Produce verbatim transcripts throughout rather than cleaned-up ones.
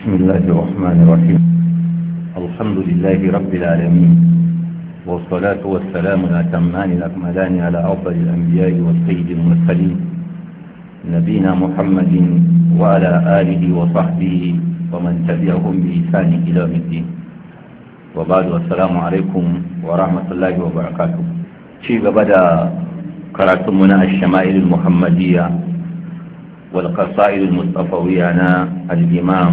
بسم الله الرحمن الرحيم. الحمد لله رب العالمين، والصلاة والسلام الأتمان الأكملان على أفضل الأنبياء والسيد المرسلين نبينا محمد وعلى آله وصحبه ومن تبعهم بإحسان إلى يوم الدين، وبعد والسلام عليكم ورحمة الله وبركاته. شيء بدأ قرأتمنا الشمائل المحمدية والقصائد المصطفوية أنا الإمام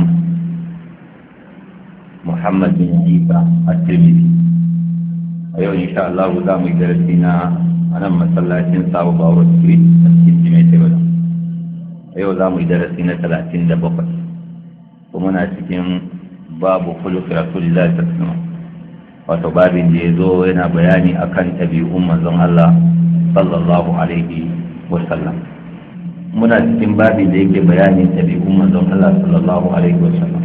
محمد بن عيسى الترمذي. أيوة إن شاء الله دام درسنا أنا مسلاتين صاحب باور سكريت تسكيت بلا. أيوة دام درسنا ثلاثين دقيقة ومن أتكلم باب خلق رسول الله صلى الله عليه وسلم. وتباب جيزو هنا بياني أكن تبي أمة الله صلى الله عليه وسلم. muna cikin babin da yake bayanin tabi'un manzon Allah sallallahu alaihi wasallam.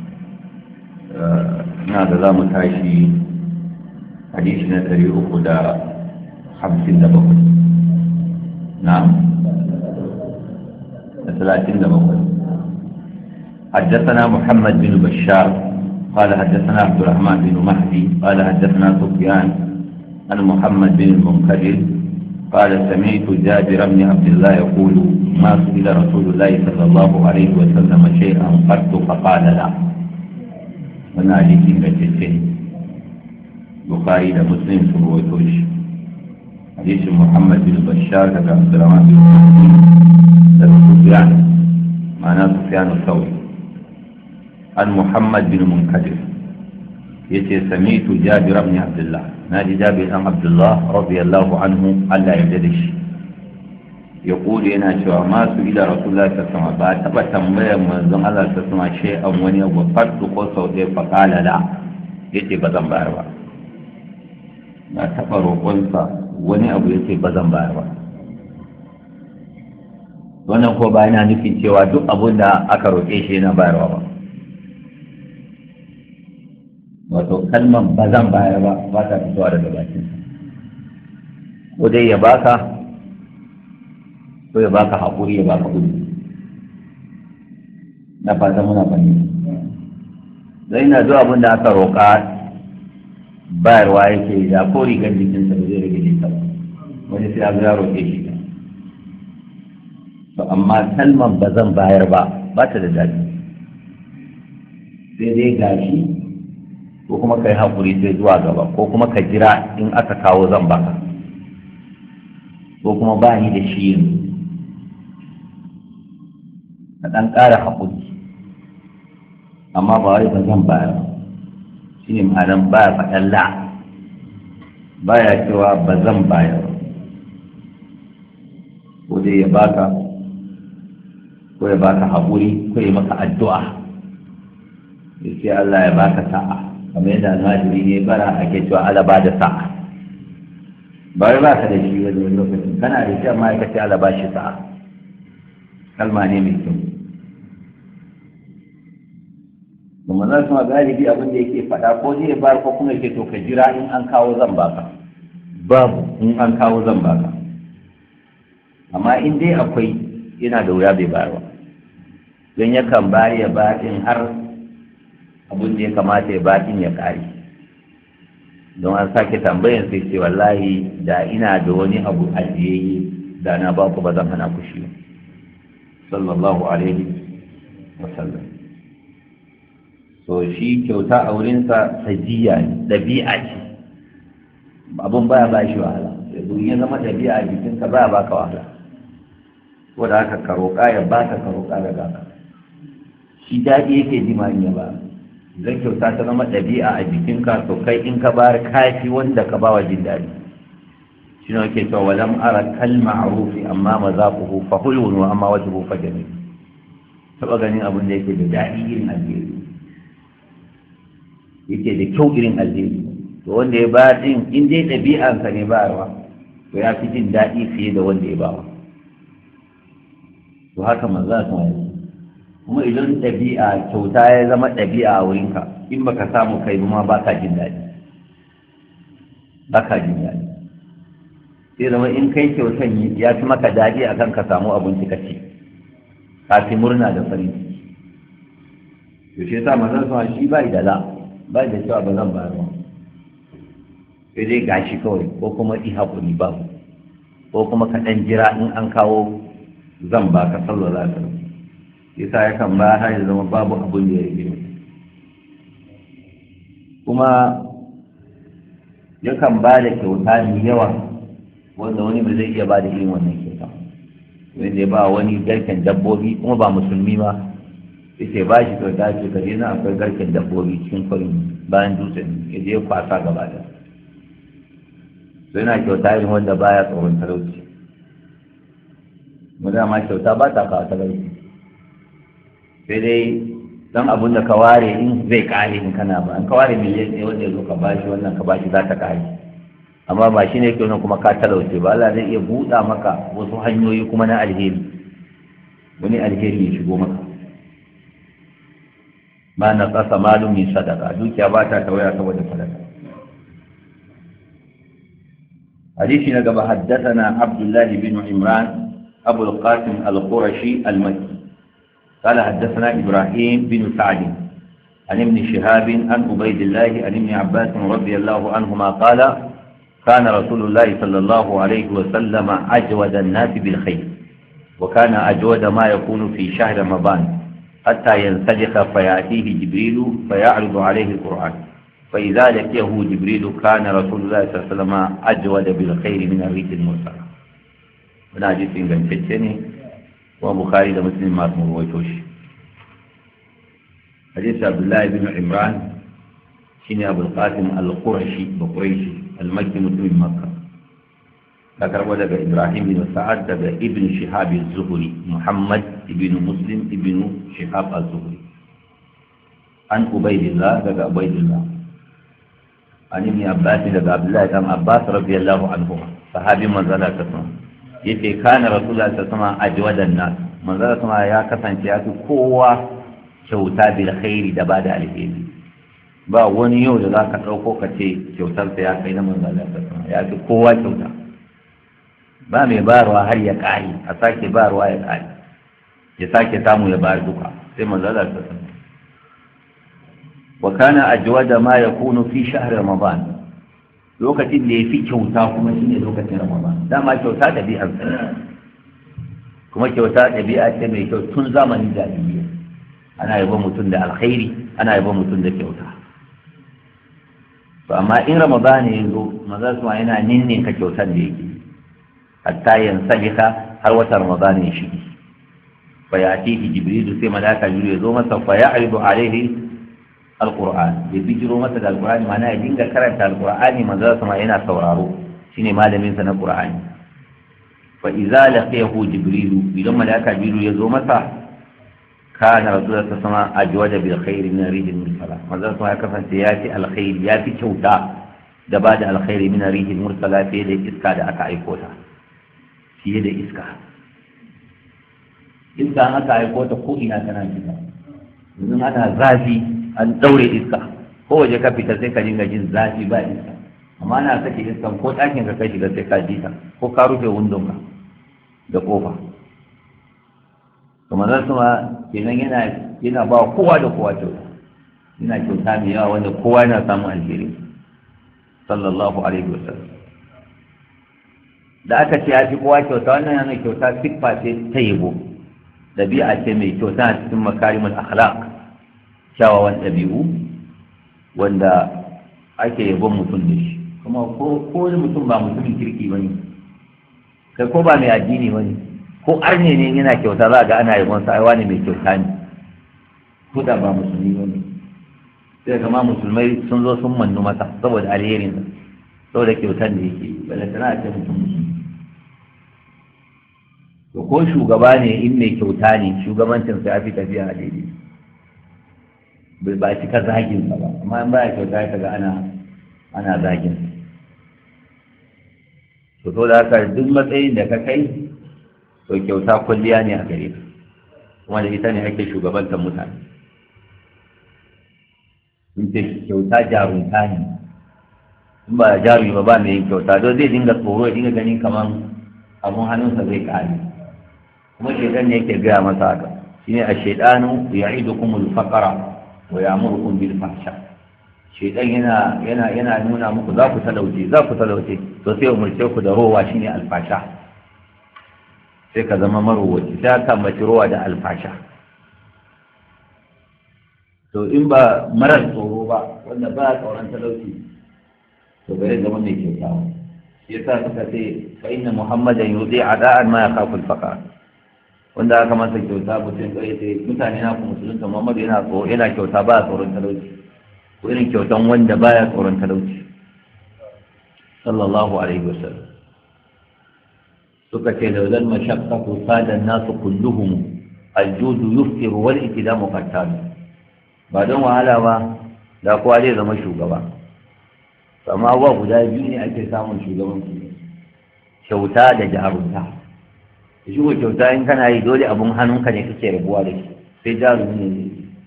ina da zamu tashi hadisi na ɗari uku da hamsin da bakwai na da talatin da bakwai. حدثنا محمد بن بشار قال حدثنا عبد الرحمن بن مهدي قال حدثنا سفيان عن محمد بن المنكدر قال سمعت جابر بن عبد الله يقول ما سئل رسول الله صلى الله عليه وسلم شيئا قط فقال لا. وانا عليك بجسين بخاري مسلم سرويتوش حديث محمد بن بشار كذا عبد الرحمن بن مهدي سفيان معناه سفيان الثوري عن محمد بن منكدر يتي سمعت جابر بن عبد الله نادي جابر بن عبد الله رضي الله عنه ألا يجدش يقول هنا شو ما سئل رسول الله صلى الله عليه وسلم بعد تبى تنبيه من زمان الله صلى الله عليه وسلم شيء أو وني أو فرد قصة فقال لا يتي بدن باروا لا تفروا قصة وني أو يتي بدن باروا wannan ko ba yana nufin cewa duk abun da aka roƙe shi yana bayarwa ba. Wato kalman ba zan bayar ba ba ta fitowa daga bakin ko dai ya baka ko ya baka haƙuri ya baka kuɗi. Na fata muna fahimta zai na zuwa abin da aka roƙa bayarwa yake da ko rigar jikinsa ba zai rage jinsa ba wani sai abu ya roƙe shi to amma kalman ba zan bayar ba ba ta da daɗi sai dai gashi ko kuma kai haƙuri sai zuwa gaba ko kuma ka jira in aka kawo zan baka ko kuma ba ni da shi yanzu ka ɗan ƙara haƙuri amma ba wai ba zan bayar shi ne ma'anar baya faɗan la baya cewa ba zan bayar ko dai ya baka ko ya baka haƙuri ko ya maka addu'a ya ce Allah ya baka sa'a kamar yadda almajiri ne bara ake cewa ala ba da sa'a ba wai ba ka da shi wani wani lokacin kana da shi amma ya kace ala ba shi sa'a kalma ne mai kyau kuma za su ma galibi abin da yake faɗa ko zai bar ko kuma yake to ka jira in an kawo zan baka babu in an kawo zan baka amma in dai akwai yana da wuya bai bayarwa don yakan bari ya baɗin har abin da ya kamata ya bakin ya kare don an sake tambayan sai ce wallahi da ina da wani abu ajiyayye da na ba ku ba zan hana ku shi sallallahu alaihi wasallam. So shi kyauta a wurinsa sajiya ne ɗabi'a ce abin baya ba shi wahala yanzu ya zama ɗabi'a a jikinka baya baka wahala ko da haka ka roƙa ya baka ka roƙa da gaka shi daɗi yake ji ma in ya ba zan kyauta ta zama ɗabi'a a jikinka to kai in ka bar kafi wanda ka bawa jin daɗi shi ne ke cewa walam ara kal ma'rufi amma mazaquhu fa hulun wa amma wajhuhu fa jamil taba ganin abin da yake da daɗi irin alheri yake da kyau irin alheri to wanda ya ba din in dai ɗabi'ansa ne bayarwa to ya fi jin daɗi fiye da wanda ya bawa to haka manzo ta yi kuma idan ɗabi'a kyauta ya zama ɗabi'a a wurinka in baka samu kai ma ba ka jin daɗi ba ka jin daɗi sai zama in kai kyautan ya fi maka daɗi akan ka samu abinci ka ci ka fi murna da farin ciki to shi yasa manzon sa shi bai da la bai da cewa ba zan bayar ba sai dai gashi kawai ko kuma i hakuri ba ko kuma ka dan jira in an kawo zan ba ka sallallahu alaihi wasallam yasa yakan ba har ya zama babu abun da ya rike kuma yakan ba da kyauta mai yawa wanda wani ba zai iya ba da irin wannan kyauta wanda ya ba wani garken dabbobi kuma ba musulmi ba yace ba shi kyauta ce ka je na akwai garken dabbobi cikin kwarin bayan dutsen ya je kwasa gaba da sai na kyauta irin wanda baya tsoron talauci mu dama kyauta ba ta kawo talauci sai dai dan abun da ka ware in zai kare in kana ba an ka ware miliyan ɗaya wanda ya zo ka bashi wannan ka bashi za ta kare amma ba shi ne ke kuma ka talauce ba Allah zai iya buɗa maka wasu hanyoyi kuma na alheri wani alheri ya shigo maka ma na ƙasa malum min sadaka dukiya ba ta tawaya saboda sadaka hadisi na gaba haddathana Abdullah bin Imran Abu al-Qasim al-Qurashi al-Makki قال حدثنا إبراهيم بن سعد عن ابن شهاب عن عبيد الله عن ابن عباس رضي الله عنهما قال كان رسول الله صلى الله عليه وسلم أجود الناس بالخير وكان أجود ما يكون في شهر رمضان حتى ينسلخ فيأتيه جبريل فيعرض عليه القرآن فإذا لقيه جبريل كان رسول الله صلى الله عليه وسلم أجود بالخير من الريح المرسلة من أجل سنغنشتني وبخاري ده مسلم ما رويتوش حديث عبد الله بن عمران شيني ابو القاسم القرشي بقريشي المكي مسلم مكه ذكر ولد ابراهيم بن سعد ده ابن شهاب الزهري محمد ابن مسلم ابن شهاب الزهري عن عبيد الله ده عبيد الله عن ابن عباس ده عبد الله بن عباس رضي الله عنهما صحابي من زلات yace kana rasulullah sallallahu alaihi wasallam ajwadan nas manzara sama ya kasance ya fi kowa kyauta bil khairi da bada alheri ba wani yau da zaka dauko ka ce kyautar sa ya kai na manzara sallallahu alaihi wasallam ya fi kowa kyauta ba mai barwa har ya kai a sake barwa ya kai ya sake samu ya bar duka sai manzara sallallahu alaihi wasallam wa kana ajwada ma yakunu fi shahr ramadan lokacin da ya fi kyauta kuma shi ne lokacin ramadan dama kyauta ɗabi'ar sa kuma kyauta ɗabi'a ce mai kyau tun zamanin jahiliya ana yaba mutum da alkhairi ana yaba mutum da kyauta to amma in ramadan ya zo maza su yana ninne ka kyautar da yake hatta yansalika har wata ramadan ya shige fa yatihi jibril sai malaka jibril ya zo masa fa ya'ridu alaihi alƙur'an ya bijiro masa da alƙur'ani mana ya dinga karanta alƙur'ani manzo sama yana sauraro shine malamin sa na ƙur'ani fa idza laqiyahu jibrilu idan malaika jibril ya zo masa kana rasulullahi sama ajwada bil khair min rihil mursala manzo sama ya kasance ya fi alkhair ya fi kyauta da ba da alkhairi min rihil mursala fiye da iska da aka aiko ta fiye da iska iska aka aiko ta ko ina tana shiga yanzu ana zafi an daure iska ko waje ka fita sai ka dinga jin zafi ba iska amma na sake iskan ko ɗakin ka kai shiga sai ka ji ta ko ka rufe wundon ka da kofa kuma zan suma kenan yana yana ba kowa da kowa kyauta yana kyauta mai yawa wanda kowa yana samun alheri sallallahu alaihi wasallam da aka ce ya fi kowa kyauta wannan yana kyauta siffa ce ta yabo ɗabi'a ce mai kyauta a cikin makarimul akhlaq kyawawan ɗabi'u wanda ake yabon mutum da shi kuma ko wani mutum ba mutumin kirki ba ne kai ko ba mai addini ba ne ko arne ne yana kyauta za a ga ana yabon sa aiwa ne mai kyauta ne ko da ba musulmi ba ne sai kama musulmai sun zo sun mannu masa saboda alherin saboda kyautan da yake bala tana ce mutum musulmi to ko shugaba ne in mai kyauta ne shugabancin sa ya fi tafiya a daidai bai ba cika zagin ba amma in baya kyauta ya ga ana ana zagin to to da haka duk matsayin da ka kai to kyauta kulliya ne a gare ka kuma da ita ne ake shugabantar mutane in ce kyauta jarunta ne in ba jarumi ba ba mai yin kyauta don zai dinga tsoro ya dinga ganin kaman abun hannunsa zai kare kuma shaidan ne yake gaya masa haka shine a shaidanu ya'idukumul faqra wa ya'murukum bil fahsha shaytan yana yana yana nuna muku za ku talauce za ku talauce to sai umurce ku da rowa shine alfasha sai ka zama marowaci sai ka mace rowa da alfasha to in ba marar tsoro ba wanda ba tsoron talauci to bai zama mai kyautawa shi yasa suka ce fa inna muhammadan yudi ada'an ma yakhafu al-faqr wanda aka masa kyauta mutum kai sai mutane na ku musulunta muhammad yana tsoro yana kyauta ba tsoron talauci ko irin kyautan wanda baya tsoron talauci sallallahu alaihi wasallam suka ce da zan mashaqqatu sada an-nasu kulluhum al-judu yuftiru wal ikidamu qattal ba don wahala ba da kowa zai zama shugaba amma wa guda biyu ne ake samun shugabanci kyauta da jarumta shi ko kyauta in kana yi dole abun hannunka ne kake rabuwa da shi sai jarumi ne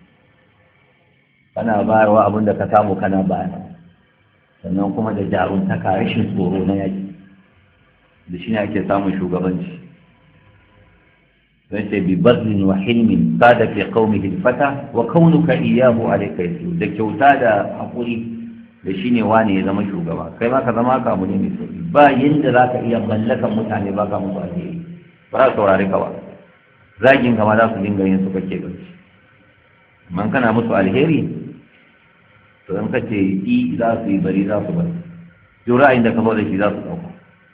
kana bayarwa abin da ka samu kana bayar sannan kuma da jarumta ka rashin tsoro na yaki da shi ne ake samun shugabanci don sai bi bazlin wa hilmin sada fi qaumihi al-fata wa kaunuka iyyahu alayka yasir da kyauta da hakuri da shine wani ya zama shugaba kai ma ka zama ka mu ne mai sauki ba yanda zaka iya mallakan mutane ba ka musu alheri ba za su saurare ka ba zagin ka ma za su dinga yin su kake gaci man kana musu alheri to in kace i za su yi bari za su bari duk ra'ayin da ka zo da shi za su dauka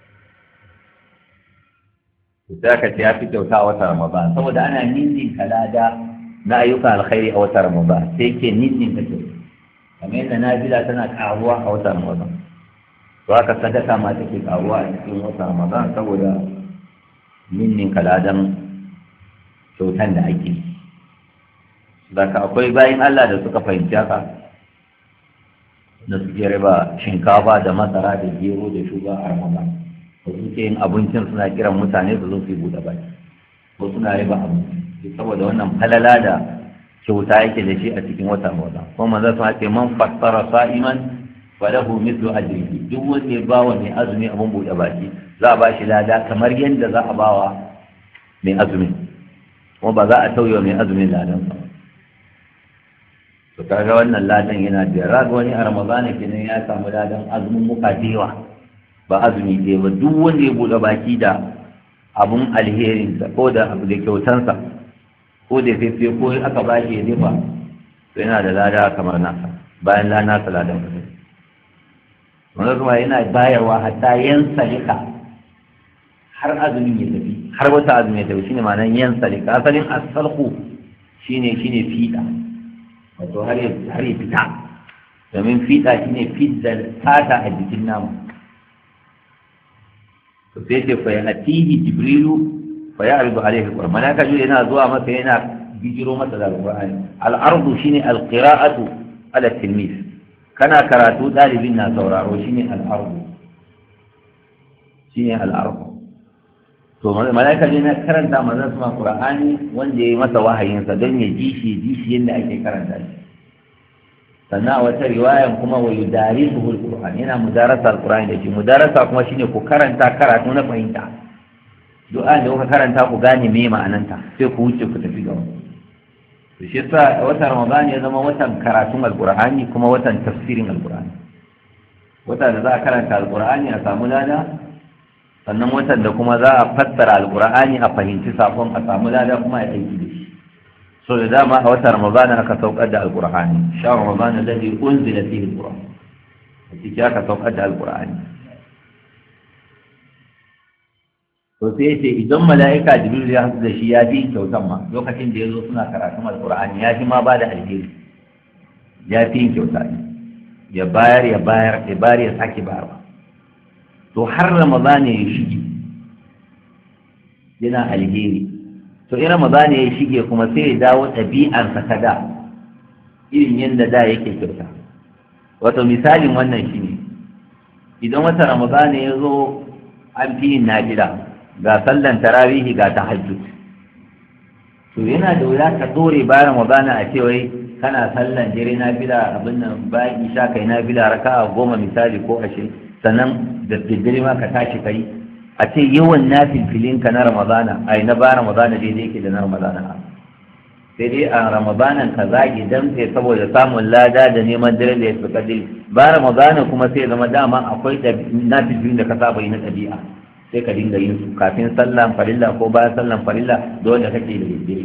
sai aka ce ya fi kyauta a wata ramadan saboda ana ninnin kalada na ayyukan alkhairi a wata ramadan sai ke ninnin ta kyauta kamar yadda nafila tana karuwa a wata ramadan to haka sadaka ma take karuwa a cikin wata ramadan saboda ninnin kaladan kyautan da ake daga akwai bayan Allah da suka fahimci haka da suke riba shinkafa da masara da gero da shuga a ramadan ko suke yin abincin suna kiran mutane su zo su yi buɗe baki ko suna riba abinci saboda wannan falala da kyauta yake da shi a cikin wata ramadan kuma manzo sun ce man fassara sa'iman wa lahu mithlu ajrihi duk wanda ya bawa mai azumi abin buɗe baki za a ba shi lada kamar yadda za a bawa mai azumi kuma ba za a tauye mai azumin ladan sa to kaga wannan ladan yana da raga wani a ramadan kenan ya samu ladan azumin muka dewa ba azumi ɗaya ba duk wanda ya buɗe baki da abun alherinsa ko da abu da kyautansa ko da fefe ko aka ba shi ya dafa to yana da lada kamar nasa bayan la nasa ladan kasai wanda kuma yana bayarwa hatta yan salika har azumin ya tafi har wata azumin ya tafi shine ma'anar yan salika asalin asalku shine shine fiɗa wato har ya har ya fita domin fiɗa shine fidda fata a jikin namu to sai ce fa yatihi jibrilu fa ya'ridu alayhi alquran malaka jibril yana zuwa masa yana bijiro masa da alqur'ani al-ardu shine al-qira'atu ala tilmis kana karatu dalibin na sauraro shine al-ardu shine al-ardu to malaka jibril yana karanta manzon sa qur'ani wanda yayi masa wahayin sa don ya ji shi ji shi yadda ake karanta shi sannan a wata riwayan kuma wa yudarisuhu alquran yana mudarasa alqur'ani da shi mudarasa kuma shine ku karanta karatu na fahimta du'a da kuka karanta ku gane me ma'ananta sai ku wuce ku tafi gaba to shi yasa watan ramadan ya zama watan karatun alqur'ani kuma watan tafsirin alqur'ani wata da za a karanta alqur'ani a samu lada sannan watan da kuma za a fassara alqur'ani a fahimci sakon a samu lada kuma a aiki da shi so da dama a watan ramadan aka saukar da alqur'ani sha ramadan alladhi unzila fihi alqur'an cikin aka saukar da alqur'ani to sai yace idan mala'ika jibril ya haɗu da shi ya fi kyautan ma lokacin da ya zo suna karatun alqur'ani ya fi ma ba da alheri ya fi yin kyauta ya bayar ya bayar ya bayar ya sake bayarwa to har ramadan ya shige yana alheri to in ramadan ya shige kuma sai ya dawo ɗabi'arsa ta da irin yadda da yake kyauta wato misalin wannan shine idan wata ramadan ya zo an fi yin nafila ga sallan tarawihi ga tahajjud to yana da wuya ka dore bayan ramadan a ce wai kana sallan dare nafila abin nan bayan isha kai nafila raka'a goma misali ko ashirin sannan da daddare ma ka tashi kai a ce yawan nafilfilinka na ramadana ai na bayan ramadana daidai yake da na ramadana sai dai a ramadanan ka zagi dan sai saboda samun lada da neman dare da ya fi kadiri ba ramadanan kuma sai zama dama akwai nafilin da ka saba yi na ɗabi'a sai ka dinga yin su kafin sallan farilla ko bayan sallan farilla da wanda kake da daidai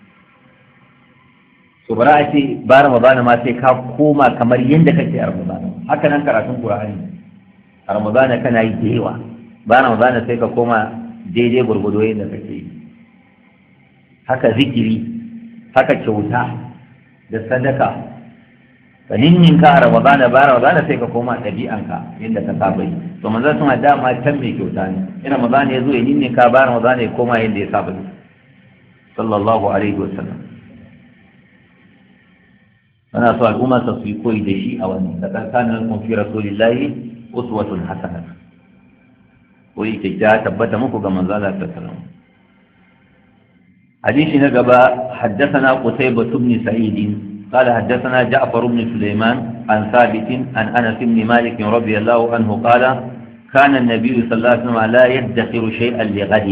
to bara a ce ba ramadana ma sai ka koma kamar yadda kake a ramadana haka nan karatun qur'ani a ramadana kana yi da yawa ba ramadana sai ka koma daidai gurgudo yadda kake yi haka zikiri haka kyauta da sadaka ka ninninka a ramadana ba ramadana sai ka koma ɗabi'anka yadda ka saba yi to manzo sun dama can mai kyauta ne ina ramadana ya zo ya ninninka ba ramadana ya koma yadda ya saba yi sallallahu alaihi wasallam ana so al'umma su yi koyi da shi a wannan da tsakanin kun fi rasulillahi uswatun hasanah koyi kyakkyawa tabbata muku ga manzo Allah sallallahu alaihi wasallam حديث نقبة حدثنا قتيبة بن سعيد قال حدثنا جعفر بن سليمان عن ثابت عن أنس بن مالك رضي الله عنه قال كان النبي صلى الله عليه وسلم لا يدخر شيئا لغد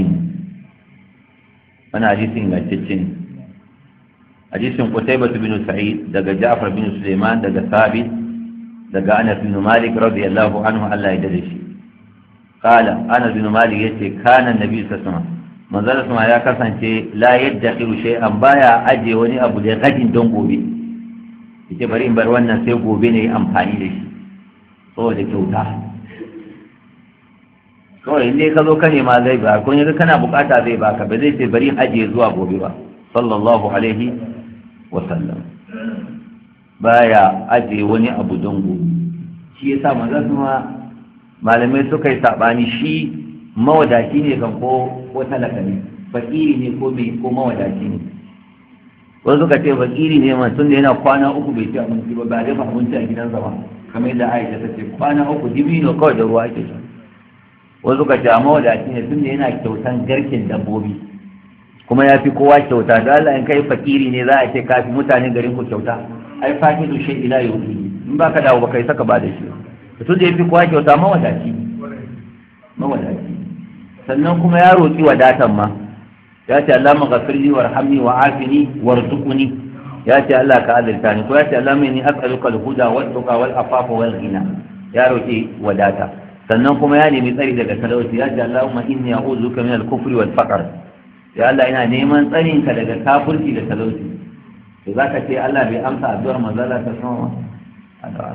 أنا حديث نجتين حديث قتيبة بن سعيد دقى جعفر بن سليمان دقى ثابت دقى أنس بن مالك رضي الله عنه ألا يدرش قال أنس بن مالك يتي كان النبي صلى الله عليه وسلم manzara suma ya kasance la yadda kiru shay'an baya aje wani abu da gadin don gobe yake bari in bar wannan sai gobe ne amfani da shi saboda kyauta kawai inda ka zo ka nema zai ba kun yaga kana bukata zai baka ba zai ce bari in aje zuwa gobe ba sallallahu alaihi wa sallam baya aje wani abu don gobe shi yasa manzara suma malamai suka yi sabani shi mawadaci ne kan ko ko talaka ne fakiri ne ko bai ko mawadaci ne wasu suka ce fakiri ne man tun da yana kwana uku bai ci abinci ba ba dafa abinci a gidansa ba kamar yadda Aisha ta ce kwana uku dibino kawai da ruwa ake sha wasu suka ce mawadaci ne tun da yana kyautan garken dabbobi kuma ya fi kowa kyauta da Allah in kai fakiri ne za a ce ka fi mutanen garin ku kyauta ai fakidu shay ila yawmi in baka dawo ba kai saka ba da shi tun da ya fi kowa kyauta mawadaci mawadaci sannan kuma ya roƙi wadatan ma ya ce Allah maghfirli warhamni wa'afini warzuqni ya ce Allah ka azurta ni ko ya ce Allah mai as'aluka al-huda wat-tuqa wal-afafa wal-ghina ya roƙi wadata sannan kuma ya nemi tsari daga talauci ya ce Allahumma inni a'udhuka min al-kufri wal-faqr ya Allah ina neman tsarin ka daga kafirci da talauci to zaka ce Allah bai amsa addu'ar manzo Allah ta sama addu'a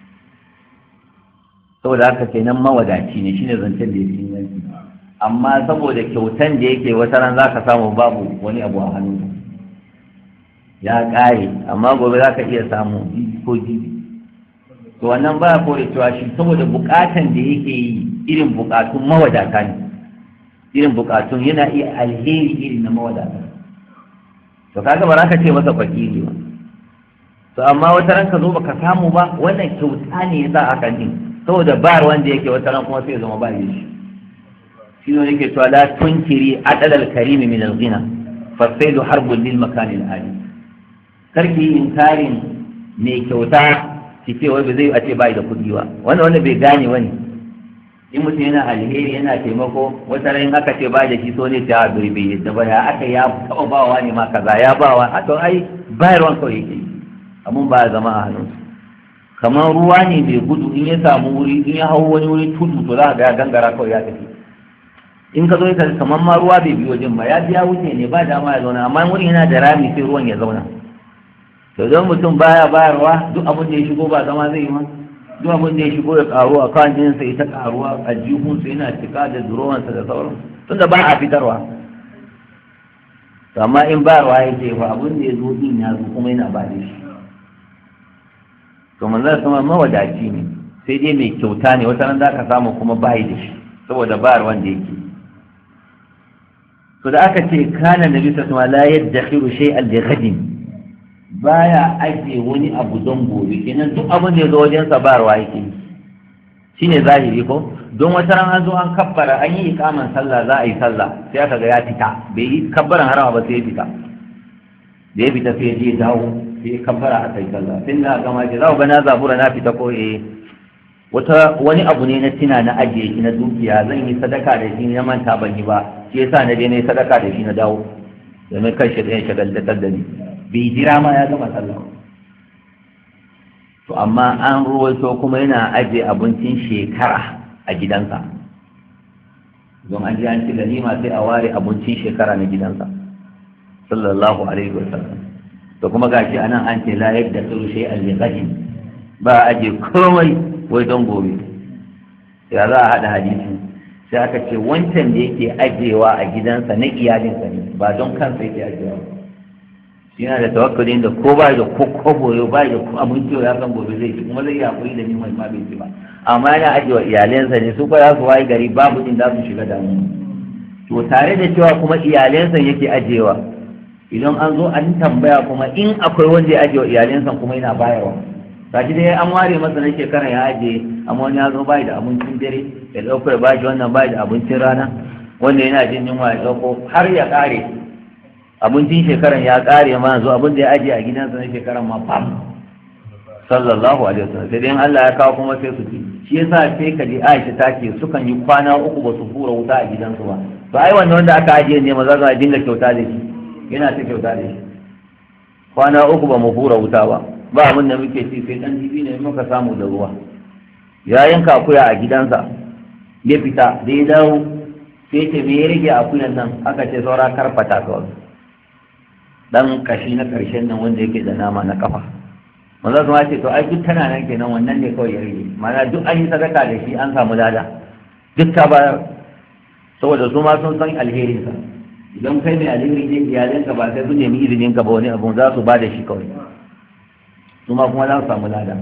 saboda haka kenan mawadaci ne shine zancen da yake inganci amma saboda kyautan da yake wata ran za ka samu babu wani abu a hannu ya ƙare amma gobe za ka iya samu ko jibi to wannan ba kore cewa shi saboda buƙatan da yake yi irin buƙatun mawadata ne irin buƙatun yana iya alheri irin na mawadata to kaga ba za ka ce masa fakiri ba to amma wata ran ka zo baka samu ba wannan kyauta ne yasa aka din saboda ba wanda yake wata ran kuma sai ya zama ba shi shi ne yake cewa la tunkiri adal al-karim min al-ghina fa saydu harbun lil makan al-ali karki inkarin mai kyauta ki ce wai ba zai a ce bai da kudi ba wannan wanda bai gane wani in mutum yana alheri yana taimako wata ran aka ce bai da shi so ne ta birbe da ba ya aka ya taba bawa ne ma kaza ya bawa a to ai bayarwan kawai yake amma ba zama a hannunsa kamar ruwa ne mai gudu in ya samu wuri in ya hau wani wuri tudu to za ga ya gangara kawai ya tafi in ka zo ka kamar ma ruwa bai bi wajen ba ya biya wuce ne ba dama ya zauna amma wurin yana da rami sai ruwan ya zauna to don mutum baya bayarwa duk abin da ya shigo ba zama zai yi ma duk abin da ya shigo ya karu a kan jinsa ya ta karuwa a jihunsa yana cika da durowansa da sauran tunda ba a fitarwa amma in bayarwa ya ce fa abin da ya zo din ya zo kuma yana ba da shi to manzon sama mawadaci ne sai dai mai kyauta ne wata ran za ka samu kuma bayi da shi saboda bayarwan da yake to da aka ce kana nabi sallallahu alaihi wasallam la yadkhiru shay'an li ghadin baya aje wani abu don gobe kenan duk abin da ya zo wajen sa barwa yake shine zahiri ko don wata ran an zo an kabbara an yi ikaman sallah za a yi sallah sai aka ga ya fita bai yi kabbaran harama ba sai ya fita da ya fita sai ya je dawo sai ya kabbara aka yi sallah sai na gama ce za ku ga na zabura na fita ko eh wata wani abu ne na tina na ajiye shi na dukiya zan yi sadaka da shi na manta ban yi ba shi yasa na je na yi sadaka da shi na dawo domin kan shi ɗayan shagaltatar da ni bai jira ma ya gama sallah. To amma an ruwaito kuma yana ajiye abincin shekara a gidansa, don an ji an ci ganima sai a ware abincin shekara na gidansa sallallahu alaihi wasallam. to kuma gashi anan an ce la yadda tsiru shay al-liqadin, ba a aje komai wai don gobe. ya za a hada hadisi sai aka ce wancan da yake ajewa a gidansa na iyalinsa ne, ba don kansa yake ajewa. shi yana da tawakkalin da ko ba da ko kobo yau ba da aminci ya san gobe zai ci, kuma zai yi hakuri da neman ma bai ci ba, amma yana ajewa iyalansa ne, su kuma za su waye gari babu din za su shiga damuwa. to tare da cewa kuma iyalansa yake ajewa, idan an zo an tambaya kuma in akwai wanda ya ajewa iyalansa kuma yana bayarwa. gashi dai an ware masa na shekara ya aje, amma wani ya zo bai da abincin dare ya ɗauko ya bashi, wannan bai da abincin rana, wanda yana jin yunwa ya ɗauko har ya ƙare abincin shekaran ya ƙare ma zo abin da ya aje a gidansa na shekaran ma fam sallallahu alaihi wasallam. sai dai Allah ya kawo kuma sai su ci. shi yasa sai ka ji Aisha ta ce sukan yi kwana uku ba su fura wuta a gidansu ba. to ai wannan wanda aka aje ne maza za a dinga kyauta da shi, yana ta kyauta da shi. kwana uku ba mu fura wuta ba, ba abin da muke ci sai dan jibi ne muka samu da ruwa. ya yanka akuya a gidansa ya fita da ya dawo sai ce me ya rage akuyan nan, aka ce saura karfata kawai, dan kashi na karshen nan wanda yake da nama na kafa. manzo kuma ce to ai duk tana nan kenan, wannan ne kawai ya rage, mana duk an yi sadaka da shi an samu lada duk ta bayar, saboda su ma sun san alherinsa. idan kai mai alheri ne iyalanka ba sai su nemi izinin ka ba, wani abu za su ba da shi kawai, su ma kuma za su samu lada.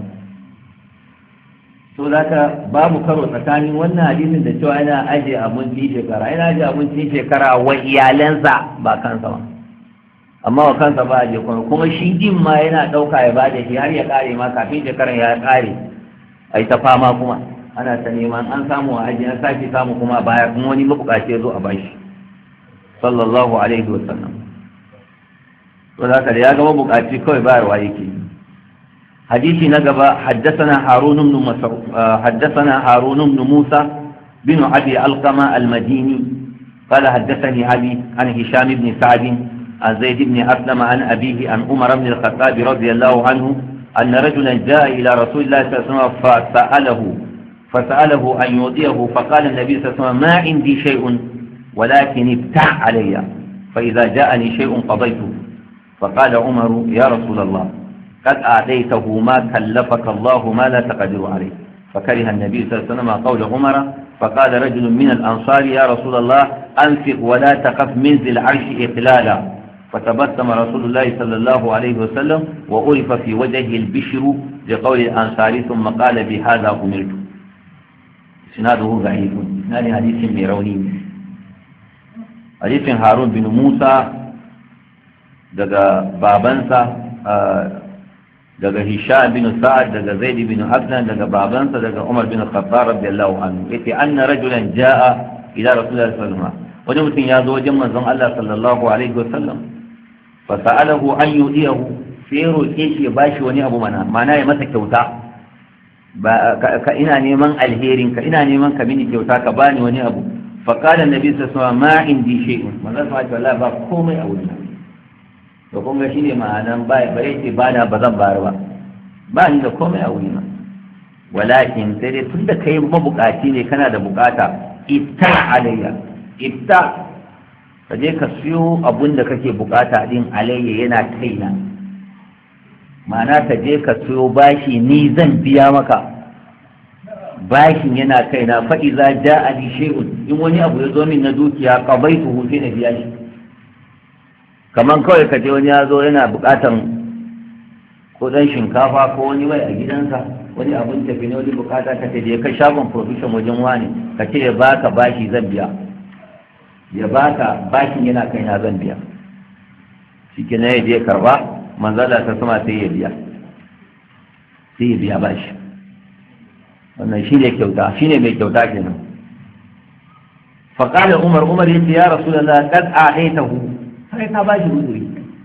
to za ka babu karo tsakanin wannan hadisin da cewa yana ajiye abinci shekara, yana ajiye abinci shekara wa iyalansa ba kansa ba, amma wa kansa ba ajiye kuma kuma shi din ma yana ɗauka ya bada shi har ya ƙare ma, kafin shekaran ya ƙare a yi ta fama kuma ana ta neman an samu a ajiye, an sake samu kuma a baya, kuma wani mabukaci ya zo a bashi sallallahu alaihi wa sallam. to za ka da ya ga mabukaci kawai bayarwa yake. حديث نقبة حدثنا هارون بن مسعود حدثنا هارون بن موسى بن أبي علقمة المديني قال حدثني أبي عن هشام بن سعد عن زيد بن أسلم عن أبيه عن عمر بن الخطاب رضي الله عنه أن رجلا جاء إلى رسول الله صلى الله عليه وسلم فسأله فسأله أن يعطيه، فقال النبي صلى الله عليه وسلم ما عندي شيء ولكن ابتع علي، فإذا جاءني شيء قضيته. فقال عمر يا رسول الله قد أعطيته ما كلفك الله ما لا تقدر عليه. فكره النبي صلى الله عليه وسلم قول عمر، فقال رجل من الأنصار يا رسول الله أنفق ولا تخف من ذي العرش إقلالا. فتبسم رسول الله صلى الله عليه وسلم وعرف في وجهه البشر لقول الأنصار، ثم قال بهذا أمرت. إسناده ضعيف، إسناد حديث ميروني. حديث هارون بن موسى دغا بابنسا daga Hisham bin Sa'ad, daga Zaid bin Aslan, daga babansa, daga Umar bin Khattab radiyallahu anhu, yace anna rajulan jaa ila Rasulullah sallallahu alaihi wasallam, wani mutum ya zo wajen manzon Allah sallallahu alaihi wasallam, fa sa'alahu an yudiyahu, sai roke shi ya bashi wani abu, mana mana ya masa kyauta. ba ka ina neman alherin ka, ina neman ka mini kyauta, ka bani wani abu. fa qala annabi sallallahu alaihi wasallam ma indi shay'un, manzon Allah ba komai a wurin. to kun ga shi ne ma'anan ba bare ce ba da ba zan bayar ba, ba ni da komai a wuri na, walakin sai dai tun da kai mabukaci ne, kana da bukata, ifta alayya, ifta ka je ka siyo abun da kake bukata din alayya yana kaina, ma'ana ka je ka siyo bashi ni zan biya maka, bashin yana kaina. fa iza ja'ani shay'un, in wani abu ya zo min na dukiya qabaituhu sai na biya shi. kaman kawai ka je wani ya zo yana bukatan ko dan shinkafa ko wani mai a gidansa, wani abin tafi ne, wani bukata ka ce je ka shagon provision wajen wani, ka ce ya baka bashi zan biya, ya baka bashin yana kai na zan biya. shike ne ya je karba, manzala ta sama sai ya biya, sai ya biya bashi. wannan shine kyauta, shine mai kyauta kenan. fa qala umar umar yace ya rasulullah qad a'taitahu, sai ka ba shi uzuri,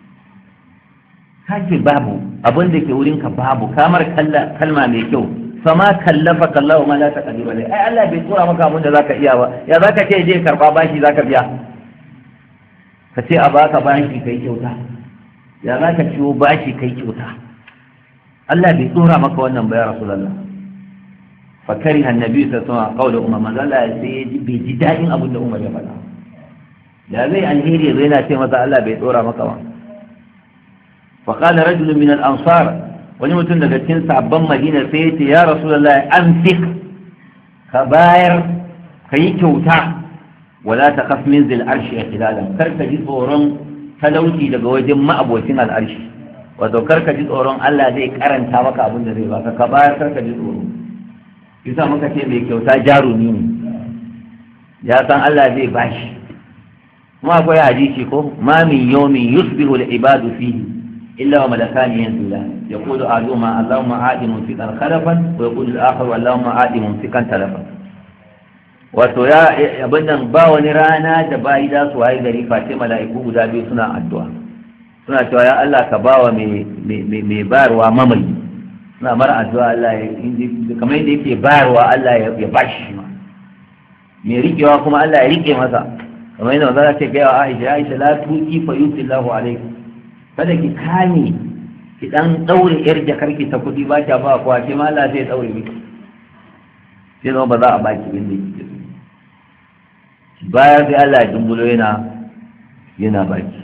ka ce babu abin da ke wurinka, babu kamar kalma mai kyau, sama kallafa kallahu ma la taqdiru alai, ai Allah bai tsora maka abin da zaka iya ba, ya zaka ce je karba bashi zaka biya, ka ce a baka bashi kai kyauta, ya za ka ciwo bashi kai kyauta Allah bai tsora maka wannan ba ya Rasulullah fa kariha annabi sallallahu alaihi wasallam qawla umma mazalla sai bai ji dadin abin da Umar ya faɗa da zai alheri zai na ce masa Allah bai tsora maka ba fa qala rajulun min al-ansar wani mutum daga cikin sabban Madina sai ya ce ya Rasulullah anfiq ka bayar kai kyauta wala taqaf min zil arshi ihtilalan kar ka ji tsoron talauci daga wajen ma'abocin al'arshi wato kar ka ji tsoron Allah zai karanta maka abin da zai baka ka bayar kar ka ji tsoro yasa muka ce mai kyauta jarumi ne ya san Allah zai bashi kuma akwai hadisi ko ma min yawmin yusbihu al-ibadu fihi illa wa malakani yanzila yaqulu aluma allahumma aadi mumsikan khalafan wa yaqulu al-akhar allahumma aadi mumsikan talafan wato ya abin nan ba wani rana da bayi da su waye gari face mala'iku guda biyu suna addu'a suna cewa ya Allah ka bawa mai mai bayarwa mamayi suna mara addu'a Allah ya kamar yadda yake bayarwa Allah ya bashi ma mai rikewa kuma Allah ya rike masa kamar yadda wanda ce gaya wa Aisha Aisha la tuki fa yusillahu alaikum kada ki kame ki dan daure yar jakarki ta kudi ba ta ba kuwa ce ma Allah zai daure miki sai zama ba za a baki inda kike baya sai Allah ya dumbulo yana yana baki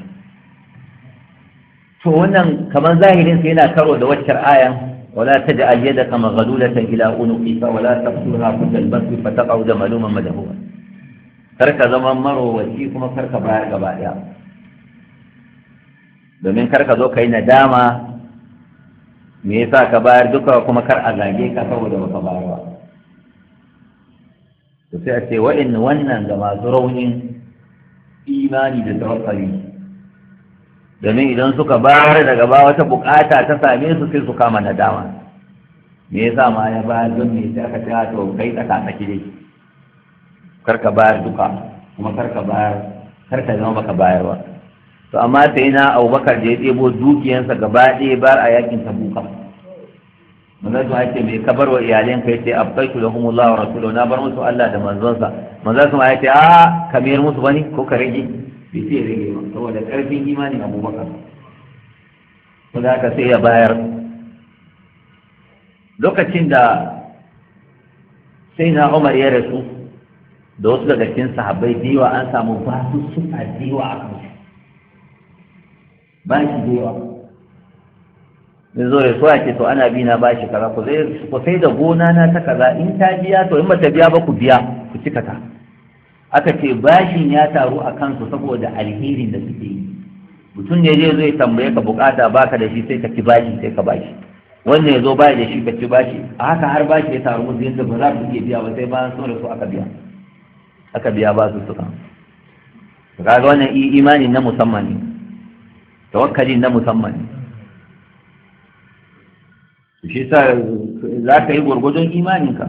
to wannan kamar zahirin sai yana karo da waccar ayan wala taj'al yadaka maghlulatan ila unuqika wala taqsurha kullal basri fataqa'u maluman madhuwa karka zama marowaci kuma karka bayar gaba daya domin karka zo kai nadama me yasa ka bayar duka kuma kar a zage ka saboda baka bayar ba to sai a ce wa'in wannan ga masu raunin imani da tawakkali domin idan suka bayar daga ba wata bukata ta same su sai su kama nadama me yasa ma ya bayar don me sai aka ce to kai tsaka tsaki dai karka bayar duka kuma karka bayar karka zama baka bayar ba to amma sai na Abubakar da ya ɗebo dukiyansa gaba ɗaya bar a yakin Tabuka manzo su ake mai kabar wa iyalan kai ce abqaitu lahumullahu wa rasuluhu na bar musu Allah da manzonsa manzo su ma yace a ka mayar musu bane ko ka rage bai sai rage ba saboda karfin imanin Abubakar to da ka sai ya bayar lokacin da sai na Umar ya rasu da wasu daga cikin sahabbai diwa an samu basu suka diwa a kan ba shi diwa da zo ya so ake to ana bi na bashi kaza ku zai ku sai da gona na ta kaza in ta biya to in ba ta biya ba ku biya ku cika ta aka ce bashin ya taru a kansu saboda alherin da suke yi mutum ne zai zo ya tambaye ka bukata baka da shi sai ka ci bashi sai ka bashi wannan ya zo baya da shi ka ci bashi a haka har bashi ya taru musu yadda ba za ku iya biya ba sai bayan sun rasu aka biya aka biya ba su suka kaga wannan imani na musamman ne tawakkali na musamman ne shi sa za ka yi gwargwadon imaninka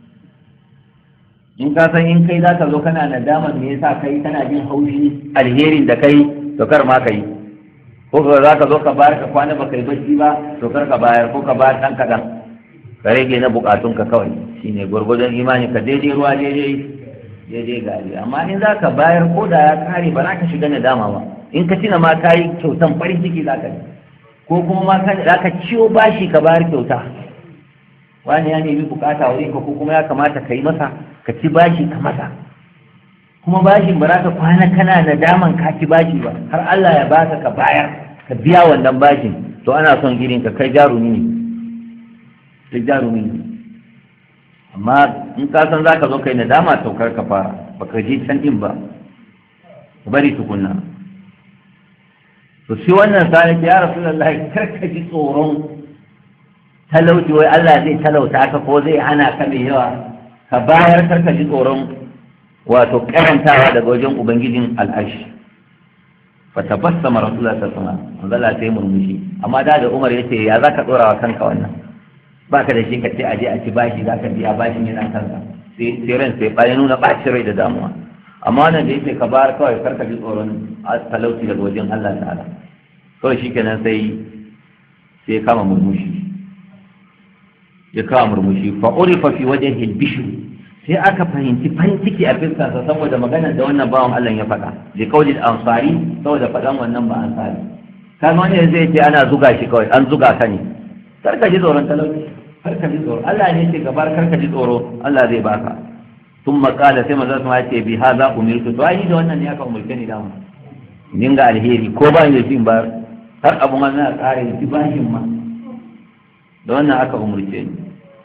in ka san in kai za ka zo kana nadama me yasa kai kana jin haushi alherin da kai to kar ma ka yi ko ka za ka zo ka bayar ka kwana ba kai bacci ba to kar ka bayar ko ka bayar ɗan kaɗan ka rage na buƙatunka kawai shine gwargwadon imaninka daidai ruwa daidai daidai gari amma in za ka bayar ko da ya kare ba za ka shiga nadama ba in ka tina ma ka yi kyautan farin ciki za ka yi ko kuma ma za ka ciwo bashi ka bayar kyauta wani ya nemi bukata wurin ka ko kuma ya kamata ka yi masa ka ci bashi ka masa kuma bashin ba za ka kwana kana da daman ka ci bashi ba har Allah ya baka ka bayar ka biya wannan bashin to ana son irin ka kai jarumi ne kai jarumi ne amma in ka san za ka zo kai nadama to kar ka fara baka je can din ba bari tukunna to shi wannan sani ya Rasulullahi karka ji tsoron talauci wai Allah zai talauta ka ko zai hana ka mai yawa ka bayar karka ji tsoron wato karantawa daga wajen ubangijin al'arshi fa tabassama Rasulullahi sallallahu alaihi wasallam Allah sai murmushi amma da da Umar yace ya zaka dora wa kanka wannan baka da shi ka ce aje a ci bashi zaka biya bashin yana kanka sai sai ran sai bayan nuna bacin rai da damuwa amma wannan da yake ka bayar kawai karka ji tsoron talauci daga wajen Allah ta'ala kawai shi kenan sai sai kama murmushi ya kama murmushi fa urifa fi wajhihi al-bishr sai aka fahimci farin ciki a fiskarsa saboda maganar da wannan bawan Allah ya faɗa da kauli al-ansari saboda faɗan wannan ba ansari kan wani zai ce ana zuga shi kawai an zuga ka ne karka ji tsoron talauci karka ji tsoro Allah ne ce gabar karka ji tsoro Allah zai baka sun makala sai maza su ma ce bi ha za umirtu to ai da wannan ne aka umurce ni da mu dinga alheri ko ba ni da shi ba har abu ma na kare shi ba shi ma da wannan aka umurce ni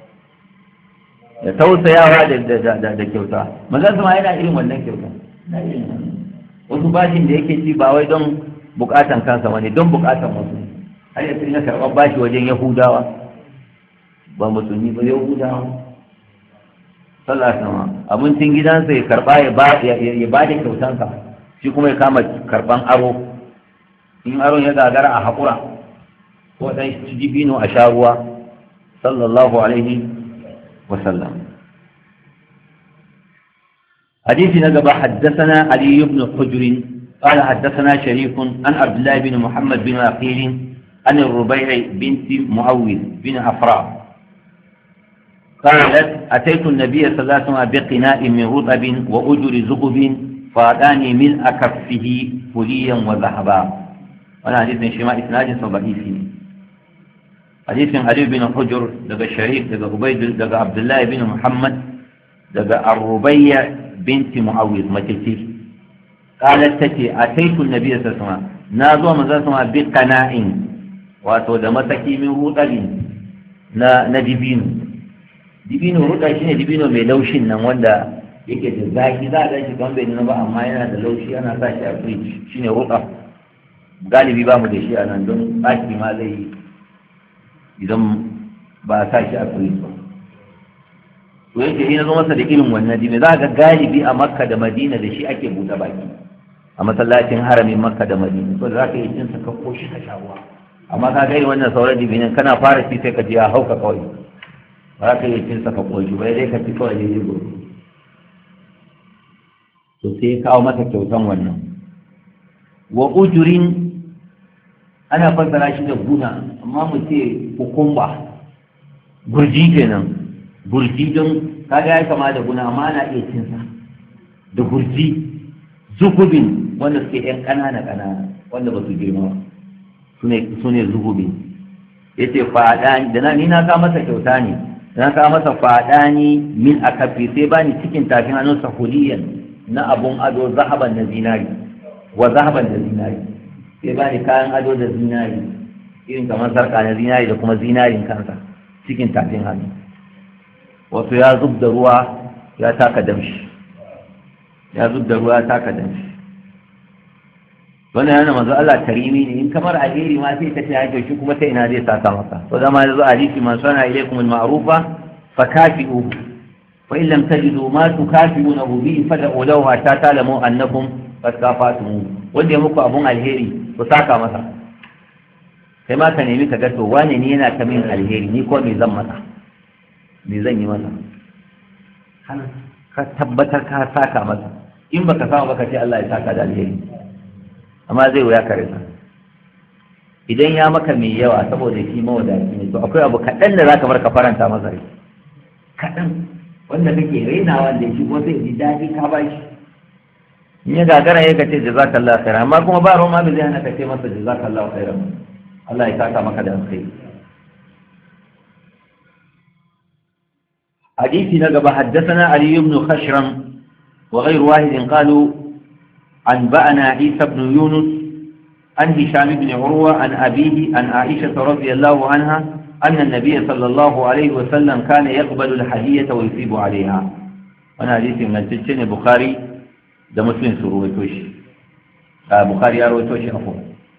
da tausayawa da da da kyauta maza su ma yana irin wannan kyauta wasu bashin da yake ci ba wai don bukatan kansa wani don bukatan wasu har yanzu ina karɓar bashi wajen yahudawa ba musulmi ba yahudawa sallah sama abincin gidansa ya karɓa ya ba da kyautansa shi kuma ya kama karɓan aro in aron ya gagara a haƙura ko ɗan ci dibino a sha ruwa sallallahu alaihi wasallam حديث نقب حدثنا علي بن حجر قال حدثنا شريف عن عبد الله بن محمد بن عقيل عن الربيع بنت معوذ بن عفراء قالت أتيت النبي صلى الله عليه وسلم بقناء من رطب وأجر زقب فأتاني ملء كفه فليا وذهبا وانا حديث من شماء إسناد صبعي فيه حديث من علي بن حجر لقى الشريف لقى عبيد لقى عبد الله بن محمد لقى الربيع بنت معوذ متتي قالت تتي أتيت النبي صلى الله عليه وسلم نازو مزاسما بقناء واتو دمتكي من رطب na na dibino dibino ruda shine dibino mai laushin nan wanda yake da zaki za a ga shi kan bai nuna ba amma yana da laushi ana sa shi a fridge shine ruda galibi ba mu da shi a nan don baki ma zai idan ba a sa shi a fridge ba to yake ina zo masa da irin wannan dibino za ga galibi a Makka da Madina da shi ake buɗe baki a masallacin haramin Makka da Madina to za ka yi cin sa ka koshi ka shawa amma ka ga wannan sauran dibinin kana fara ci sai ka ji ya hauka kawai ba ka yi cin sa ka koshi ba dai ka ci kawai ne gobe to sai kawo mata kyautan wannan wa ujurin ana fassara shi da guna amma mu ce hukumba gurji kenan gurji don kaga ya kama da guna amma ana iya cin sa da gurji zugubin wanda suke yan kanana kanana wanda ba su girma su ne zugubin yace fadani da na ni na ka masa kyauta ne na ka masa fadani min akafi sai bani cikin tafin hannun sahuliyan na abun ado zahaban na zinari wa zahaban da zinari sai bani kayan ado da zinari irin kamar sarka na zinari da kuma zinarin kansa cikin tafin hannu wato ya zub da ruwa ya taka damshi ya zub da ruwa ya taka damshi wannan yana manzo Allah karimi ne in kamar alheri ma sai ta ce ya shi kuma ta ina zai saka maka to zama yanzu hadisi man sana ilaykum al-ma'rufa fakafi'u fa in lam tajidu ma tukafi'unahu bi fad'u lahu hatta ta'lamu annakum qad kafatumu wanda ya muku abun alheri ku saka masa sai ma ka nemi ka ga to wane ne yana ta min alheri ni ko me zan masa me zan yi masa ka tabbatar ka saka masa in baka samu baka ce Allah ya saka da alheri amma zai wuya kare sa idan ya maka mai yawa saboda shi mawadaci ne to akwai abu kaɗan da zaka bar ka faranta masa rai kaɗan wanda kake rainawa da shi ko sai ji daɗi ka ba shi in ya gagara ya kace jazakallahu khairan amma kuma ba roma bai zai hana ka ce masa jazakallahu khairan Allah ya saka maka da alkhairi حديث نقب حدثنا علي بن خشرم وغير واحد قالوا أنبأنا عيسى بن يونس عن هشام بن عروة عن أبيه عن عائشة رضي الله عنها أن النبي صلى الله عليه وسلم كان يقبل الحدية ويثيب عليها أنا حديث من التجن البخاري ده مسلم سرويتوش آه بخاري أرويتوش أخوه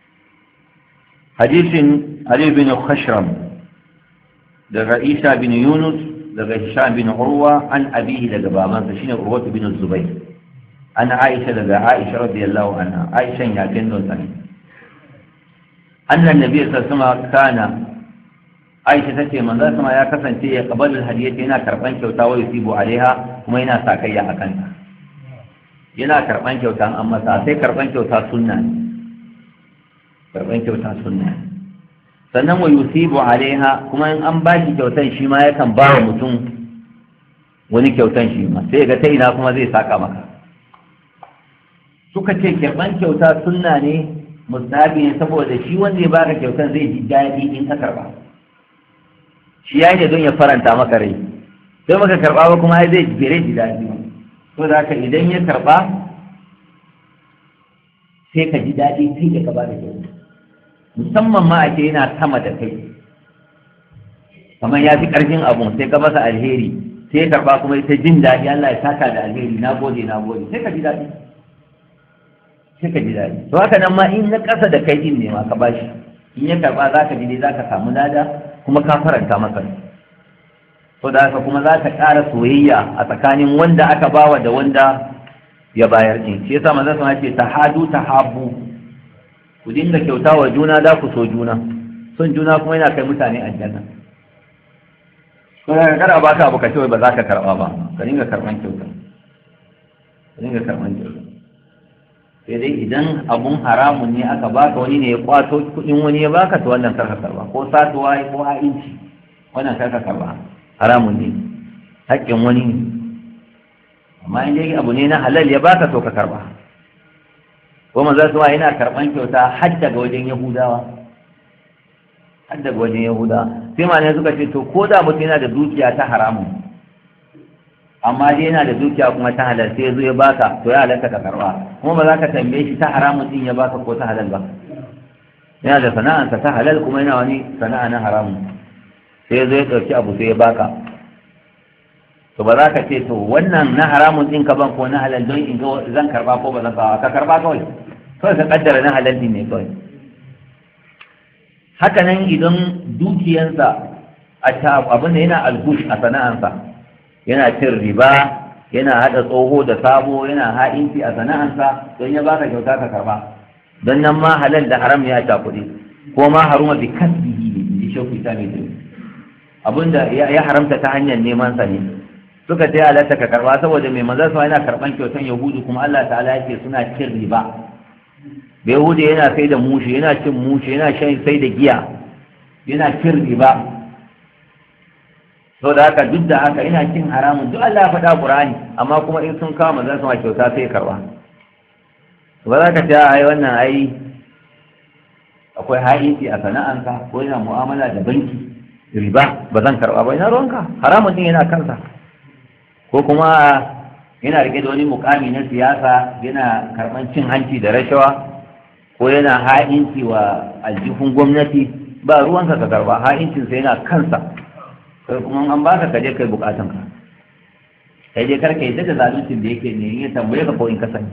حديث علي بن خشرم ده عيسى بن يونس daga Hisham bin Urwa an abihi daga babansa shine Urwa bin Zubayr an Aisha daga Aisha radiyallahu anha Aisha ya kendo sani annan nabi sallallahu alaihi wasallam kana Aisha tace manzo sama ya kasance ya kabalu hadiyati yana karban kyauta wa yusibu alaiha kuma yana sakayya akan ta yana karban kyauta amma sai karban kyauta sunna ne karban kyauta sunna ne sannan wa yusibu alaiha kuma in an ba shi kyautan shi ma yakan ba wa mutum wani kyautan shi ma sai ga ta ina kuma zai saka maka suka ce kirban kyauta sunna ne mustahabi ne saboda shi wanda ya baka kyautar zai ji daɗi in ka karba shi ya yi don ya faranta maka rai sai maka karba ba kuma zai bere ji daɗi to da haka idan ya karba sai ka ji daɗi sai da ka ba da kyauta musamman ma a ce yana sama da kai kamar ya fi ƙarfin abun sai ka masa alheri sai ya karba kuma ita jin daɗi Allah ya saka da alheri na gode na gode sai ka ji daɗi sai ka ji daɗi to haka nan ma in na ƙasa da kai din ne ma ka bashi in ya karba za ka ji dai za ka samu lada kuma ka faranta masa to da haka kuma za ka ƙara soyayya a tsakanin wanda aka bawa da wanda ya bayar din shi yasa manzon sa ce tahadu tahabbu ku dinga kyauta wa juna da ku so juna son juna kuma yana kai mutane aljanna to da kada baka abu ka ce ba za ka karba ba ka dinga karban kyauta ka dinga karban kyauta sai dai idan abun haramun ne aka baka wani ne ya kwato kudin wani ya baka to wannan karka karba ko satuwa ko ha'inci wannan karka karba haramun ne haƙƙin wani ne amma in dai abu ne na halal ya baka to ka karba ko manzo suwa yana karban kyauta har daga wajen yahudawa har daga wajen yahudawa sai ma ne suka ce to ko da mutum yana da dukiya ta haramun amma dai yana da dukiya kuma ta halal sai ya zo ya baka to ya halatta ka karba kuma ba za ka tambaye shi ta haramun din ya baka ko ta halal ba yana da sana'ansa ta halal kuma yana wani sana'a na haramun sai ya zo ya ɗauki abu sai ya baka to ba za ka ce to wannan na haramun din ka ban ko na halal don in ga zan karba ko ba zan karba ka karba kawai kawai ka kaddara na halal din ne kawai haka nan idan dukiyansa a ta abin da yana algush a sana'ansa yana cin riba yana hada tsoho da sabo yana ha'inci a sana'ansa don ya baka kyauta ka karba don nan ma halal da haram ya ta kuɗi ko ma haruma bi kasbihi ne in ji shauki ta ne abinda ya haramta ta hanyar neman sa ne suka ce halatta ka karba saboda mai manzon sa yana karban kyautan yahudu kuma Allah ta'ala yake suna cin riba bai yahudi yana sai da mushi yana cin mushi yana shan sai da giya yana cin riba to da haka duk da haka ina cin haramun duk Allah ya faɗa Qur'ani amma kuma in sun kawo manzon sa kyauta sai karba ba za ka ce ai wannan ai akwai haiti a sana'anka ko yana mu'amala da banki riba ba zan karba ba ina ruwanka haramun din yana kansa ko kuma yana rike da wani mukami na siyasa yana karban cin hanci da rashawa ko yana ha'inci wa aljihun gwamnati ba ruwanka ka karba ha'incinsa yana kansa kai kuma an baka kaje kai bukatanka kai dai karka yi da zaluncin da yake ne ya tambaye ka ko in ka sani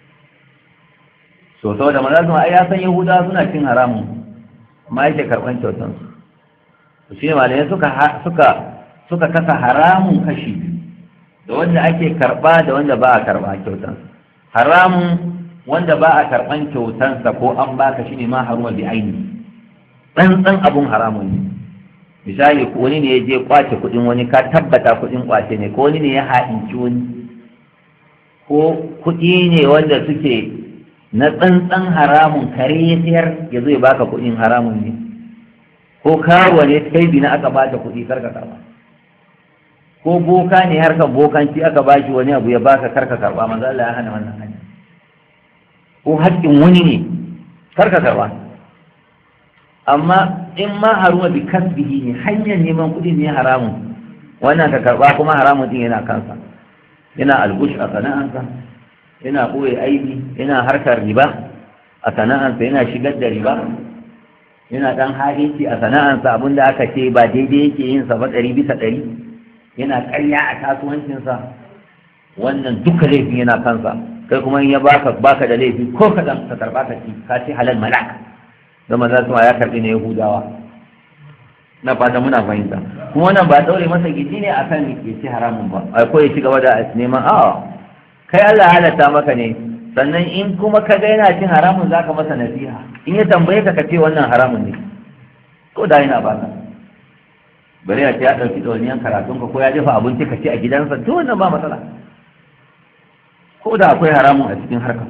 so saboda manzo ai ya san yahudawa suna cin haramun amma yake karban kyautan su shi ne malamai suka suka suka kasa haramun kashi da wanda ake karba da wanda ba a karba kyautan haramun wanda ba a karban kyautansa ko an baka shi ne ma haruma bi aini tsantsan abun haramun ne misali wani ne ya je kwace kudin wani ka tabbata kudin kwace ne ko wani ne ya ha'inci wani ko kudi ne wanda suke na tsantsan haramun kare ya sayar ya zo ya baka kudin haramun ne ko karuwa ne kai bi na aka bata kudi karka karba ko boka ne harkar bokanci aka bashi wani abu ya baka karka karba manzo Allah ya hana wannan hanya ko haƙƙin wani ne karka karba amma in ma haruma bi kasbihi ne hanyar neman kuɗi ne haramun wannan ka karba kuma haramun din yana kansa yana algush a sana'ansa yana ɓoye aibi yana harkar riba a sana'ansa yana shigar da riba yana ɗan ha'inci a sana'ansa abinda aka ce ba daidai yake yin sa ba ɗari bisa ɗari yana ƙarya a kasuwancinsa wannan duka laifin yana kansa kai kuma in ya baka baka da laifi ko kaɗan ka karɓa ka ci ka ce halal malak da maza su ya karɓi na yahudawa na fata muna fahimta kuma wannan ba ɗaure masa gidi ne akan ya ci haramun ba ai ko ya ci gaba da neman a'a kai Allah halatta maka ne sannan in kuma ka ga yana cin haramun zaka masa nasiha in ya tambaye ka ka ce wannan haramun ne ko da yana baka bari ya ce ya ɗauki ɗauniyan karatunka ko ya jefa abinci ka ci a gidansa duk wannan ba matsala ko da akwai haramun a cikin harkar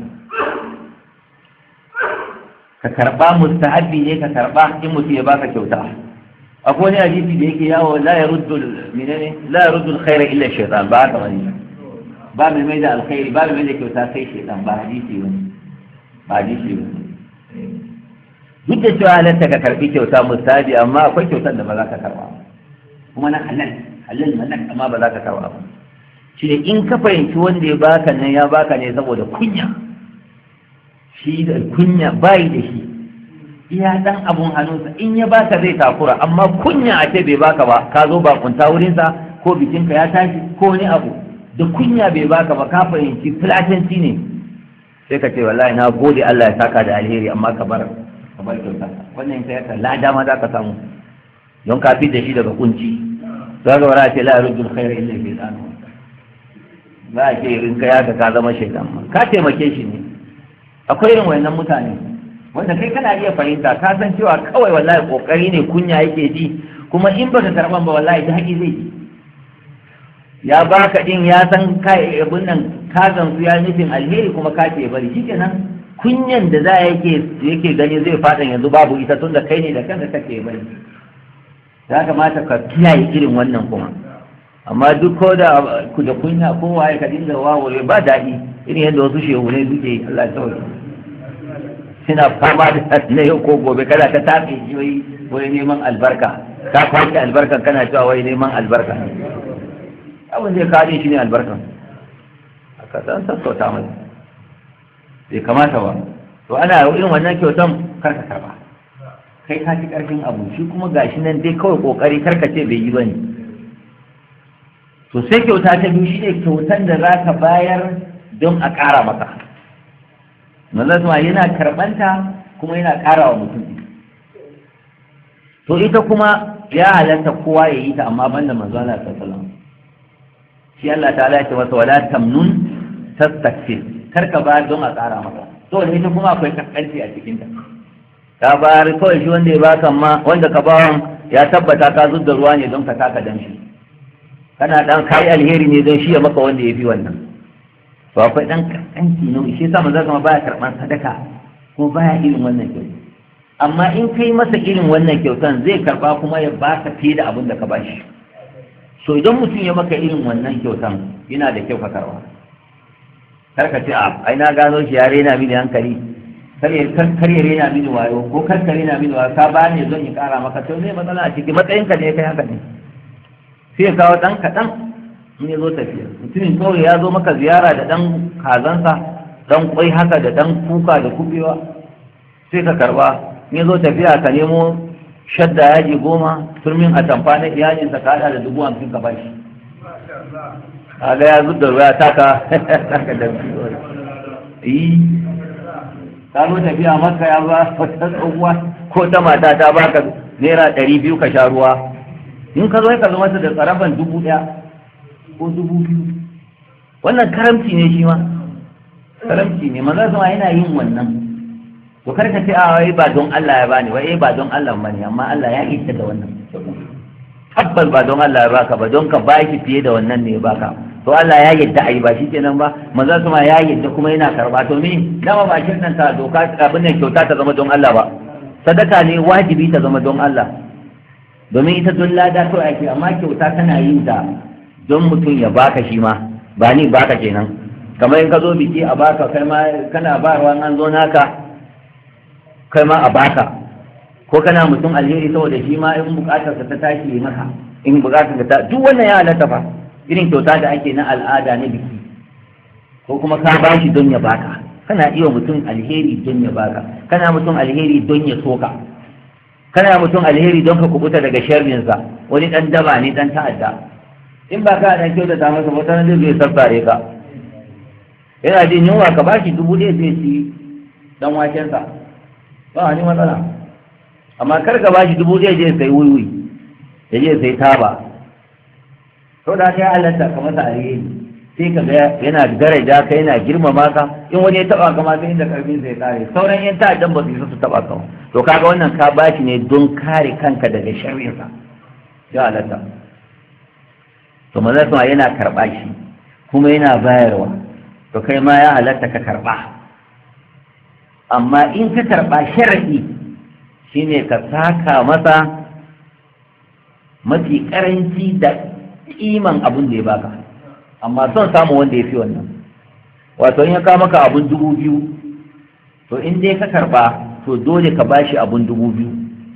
ka karɓa mustahabbi ne ka karɓa in mutum ya baka kyauta akwai wani hadisi da yake yawo la yaruddu menene la yaruddu alkhaira illa shaytan ba haka bane ba mai mai da alkhairi ba mai mai da kyauta sai shaytan ba hadisi bane ba hadisi bane duk da cewa halatta ka karbi kyauta mustahabi amma akwai kyautar da ba za ka karba kuma na halal halal malak amma ba za ka karba ba shi ne in ka fahimci wanda ya baka nan ya baka ne saboda kunya shi da kunya bai da shi iya dan abun hannunsa in ya baka zai takura amma kunya a ce bai baka ba ka zo bakunta wurinsa ko bikinka ya tashi ko wani abu da kunya bai baka ba ka fahimci filatanci ne sai ka ce wallahi na gode Allah ya saka da alheri amma ka bar ka bar kyauta wannan sai ka lada ma za ka samu don ka fi da shi daga kunci za ka wara ce la rujul khair illa bi dan ba ke in ka yaka ka zama shaitan ka taimake shi ne akwai irin wayannan mutane wanda kai kana iya fahimta ka san cewa kawai wallahi kokari ne kunya yake ji kuma in baka karban ba wallahi ta haƙi zai ji ya baka din ya san kai abin nan ka gamsu ya nufin alheri kuma ka ce bari shikenan kunyan da za yake yake gani zai fadan yanzu babu ita tunda kai ne da kanka kake bari ya kamata ka kiyaye irin wannan kuma amma duk ko da ku da kunya ko waye ka dinga wawure ba daɗi irin yadda wasu shehu ne suke Allah ya sauke suna fama da na yau ko gobe kada ka tafi wai wai neman albarka ka kwace albarka kana cewa wai neman albarka abin zai kare shi ne albarkan aka san sassauta mai bai kamata ba to ana irin wannan kyautan karka karba kai ka ci karfin abu shi kuma gashi nan dai kawai kokari karka ce bai yi ba ne to sai kyauta ta biyu shi ne kyautan da za ka bayar don a ƙara maka manzon sama yana karɓanta kuma yana ƙara wa mutum to ita kuma ya halatta kowa ya yi ta amma banda manzo Allah sallallahu alaihi wasallam shi Allah ta'ala ya ce masa wala tamnun tastakfir karka ba don a ƙara maka to ne ita kuma akwai kaskanci a cikin ta ka bayar kawai shi wanda ya baka ma wanda ka bawan ya tabbata ka zudda ruwa ne don ka taka dan shi kana dan kai alheri ne don shi ya maka wanda ya fi wannan to akwai dan kaskanci ne shi yasa manzo kuma baya karban sadaka ko baya irin wannan kyauta amma in kai masa irin wannan kyautan zai karba kuma ya baka fiye da abin da ka bashi so idan mutum ya maka irin wannan kyautan yana da kyau ka karba kar ka ce a ai na gano shi ya rena mini hankali kar ya rena mini wayo ko kar ka rena mini wayo ka bani zan yi kara maka to ne matsala a ciki matsayin ka ne kai haka ne sai ya kawo dan kaɗan in ya zo tafiya mutumin kawai ya zo maka ziyara da dan kazansa dan kwai haka da dan kuka da kubewa sai ka karba in ya zo tafiya ka nemo shadda yaji goma turmin a tamfa na iyalinsa ka hada da dubu hamsin ka bashi kaga ya zudda ruwa taka taka da yi ta zo tafiya maka ya ba wata tsohuwa ko ta mata ta baka naira ɗari biyu ka sha ruwa in ka zo ka zo masa da tsaraban dubu ɗaya ko dubu biyu wannan karamci ne shi ma karamci ne manzo sama yana yin wannan to kar ka ce a wai ba don Allah ya bani wai ba don Allah bane amma Allah ya yi ta da wannan tabbas ba don Allah ya baka ba don ka baki fiye da wannan ne baka to Allah ya yadda ayi ba shi kenan ba manzo sama ya yadda kuma yana karba to me dama ba kin nan ta doka abin nan kyauta ta zama don Allah ba sadaka ne wajibi ta zama don Allah domin ita don lada kawai ake amma kyauta tana yin ta don mutum ya baka shi ma ba ni baka kenan kamar in ka zo biki a baka kai ma kana ba ruwan an zo naka kai ma a baka ko kana mutum alheri saboda shi ma in bukatar ta tashi maka in bukatar ta duk wannan ya halatta fa irin kyauta da ake na al'ada na biki ko kuma ka ba shi don ya baka kana iya mutum alheri don ya baka kana mutum alheri don ya soka kana mutum alheri don ka kubuta daga sharrinsa wani dan daba ne dan ta'adda in ba ka da kyau da ta masa wata nan zai sassare ka yana jin yunwa ka bashi dubu ɗaya zai ci dan wakensa ba wani matsala amma kar ka bashi dubu ɗaya zai sai wuiwui ya je sai taba to da kai halatta ka masa alheri sai ka ga yana daraja ka yana girmama ka in wani ya taba ka ma sai inda karfin zai kare sauran yan ta'addan ba su yi su taba ka to kaga wannan ka bashi ne don kare kanka daga sharrinsa ya halatta to manzon sama yana karɓa shi kuma yana bayarwa to kai ma ya halatta ka karɓa amma in ka karɓa sharadi shine ka saka masa mafi karanci da kiman abun da ya baka amma son samu wanda ya fi wannan wato in ya kawo maka abun dubu biyu to in dai ka karɓa to dole ka bashi abun dubu biyu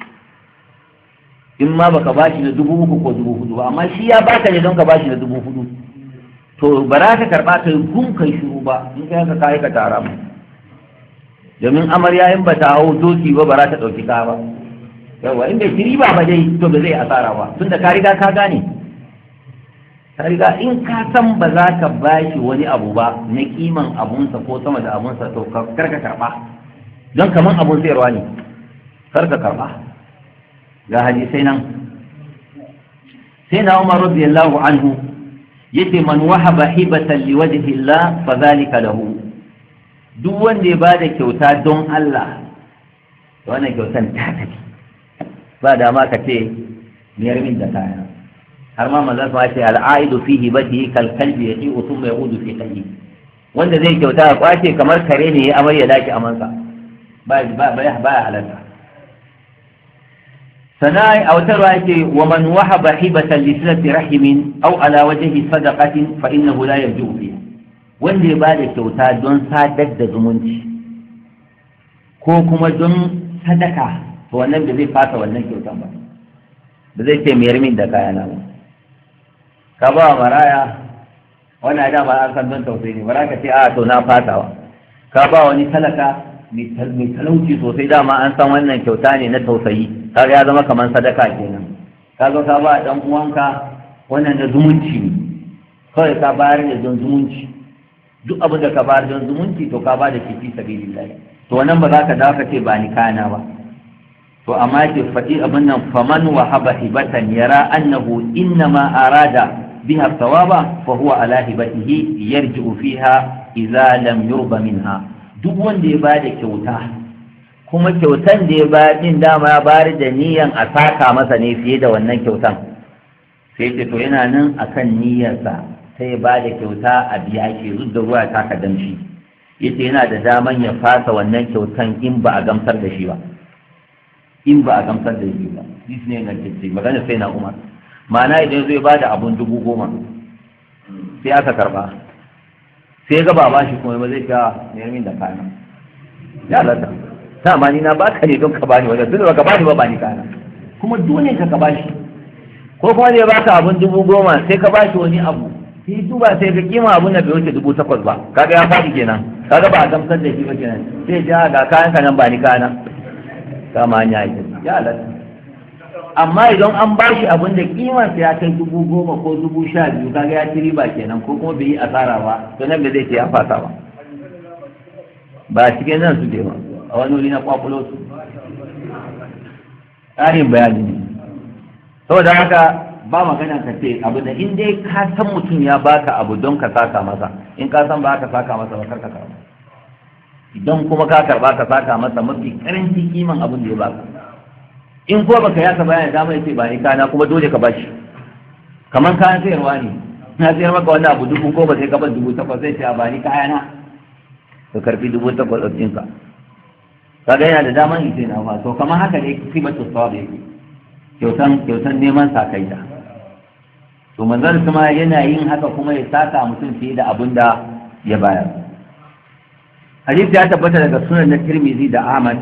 in ma baka bashi na dubu uku ko dubu hudu ba, amma shi ya baka ne don ka bashi na dubu hudu, to ba za ka karɓa ka yi gun kai shiru ba, in kai haka ka yi ka tara mu, domin amarya in ba ta hau doki ba ba za ta ɗauki ka ba, yawa in bai shiri ba ba dai to ba zai asara ba, tun da ka riga ka gane, ka riga in ka san ba za ka bashi wani abu ba na kiman abunsa ko sama da abunsa, to kar ka karɓa, don kaman abun sayarwa ne, kar ka karɓa. Ga hadisai nan sai na Umar radiyallahu anhu yace man wahaba hibatan liwajhi Allah fa zalika lahu, duk wanda ya bada kyauta don Allah wannan kyautan ta tafi ba da ma ka ce miyar min da kaya, har ma manzo ma ce al'aidu fi hibatihi kal kalbi yati'u thumma yaudu fi qayyi, wanda zai kyauta a kwace kamar kare ne ya amarya daki amansa ba ba ba halatta. سناء أو ترى ومن وهب هبة لصلة رحم أو على وجه صدقة فإنه لا يرجع فيها. wanda ya bada kyauta don sadar da zumunci ko kuma don sadaka, to wannan da zai fasa wannan kyautan ba, ba zai ce mayar min da kayana ba. Ka ba maraya wannan dama an san don tausayi ne, ba za ka ce a to na fasawa. Ka ba wani talaka mai talauci sosai, dama an san wannan kyauta ne na tausayi, kaga ya zama kamar sadaka kenan. Kaga ka ba dan uwanka wannan da zumunci ne, kawai ka bayar da don zumunci, duk abin da ka bayar don zumunci to ka ba da shi fi sabilillah, to wannan ba za ka dawo ka ce ba ni kana ba. To amma ce faɗi abin nan, faman wahaba hibatan yara annahu innama arada biha thawaba fa huwa ala hibatihi yarji'u fiha idza lam yurba minha. Duk wanda ya bada kyauta kuma kyautan da ya ba din dama ya bayar da niyan a saka masa ne fiye da wannan kyautan, sai ce to yana nan akan niyyarsa, sai ya bada kyauta a biya shi zud da ruwa ta kadan shi, yace yana da daman ya fasa wannan kyautan in ba a gamsar da shi ba, in ba a gamsar da shi ba. This ne ga ce magana sai na Umar, ma'ana idan zai bada abun dubu goma sai aka karba, sai ga ba shi kuma ba zai ta neman da kana ya lata ta ma ni na baka ne don ka bani wanda tun da ka bani ba bani kana, kuma dole ka ka bashi, ko kuma zai baka abun dubu goma sai ka bashi wani abu sai duba sai ka kima abun da bai wuce dubu takwas ba, kaga ya faɗi kenan, kaga ba a gamsar da shi ba kenan, sai ja ga kayan ka nan bani kana kama hanya yi ya lata. Amma idan an ba shi abin da kimarsa ya kai dubu goma ko dubu sha biyu, kaga ya ci riba kenan, ko kuma bai yi asara ba, to nan da zai ce ya fasa ba. Ba cikin nan suke ba, a wani wuri na kwakulo su. Ƙarin bayani ne. Saboda haka ba magana ka ce abu da in dai ka san mutum ya baka abu don ka saka masa, in ka san ba ka saka masa ba kar ka karba. Idan kuma ka karba ka saka masa mafi karanci kiman abin da ya baka. In ko baka yaka bayani dama yace ba ni kana, kuma dole ka bashi, kaman kayan sayarwa ne, na sayar maka wannan abu dubu ko ba sai ka bar dubu takwas, sai ce ba ni kayana ka karbi dubu takwas a cikin ka, kaga yana da daman ita na ba. To kamar haka ne kibatu sawab yake, kyautan kyautan neman sakaita. To manzon kuma yana yin haka kuma ya saka mutum fiye da abin da ya bayar. Hadisi ya tabbata daga sunan na Tirmidhi da Ahmad.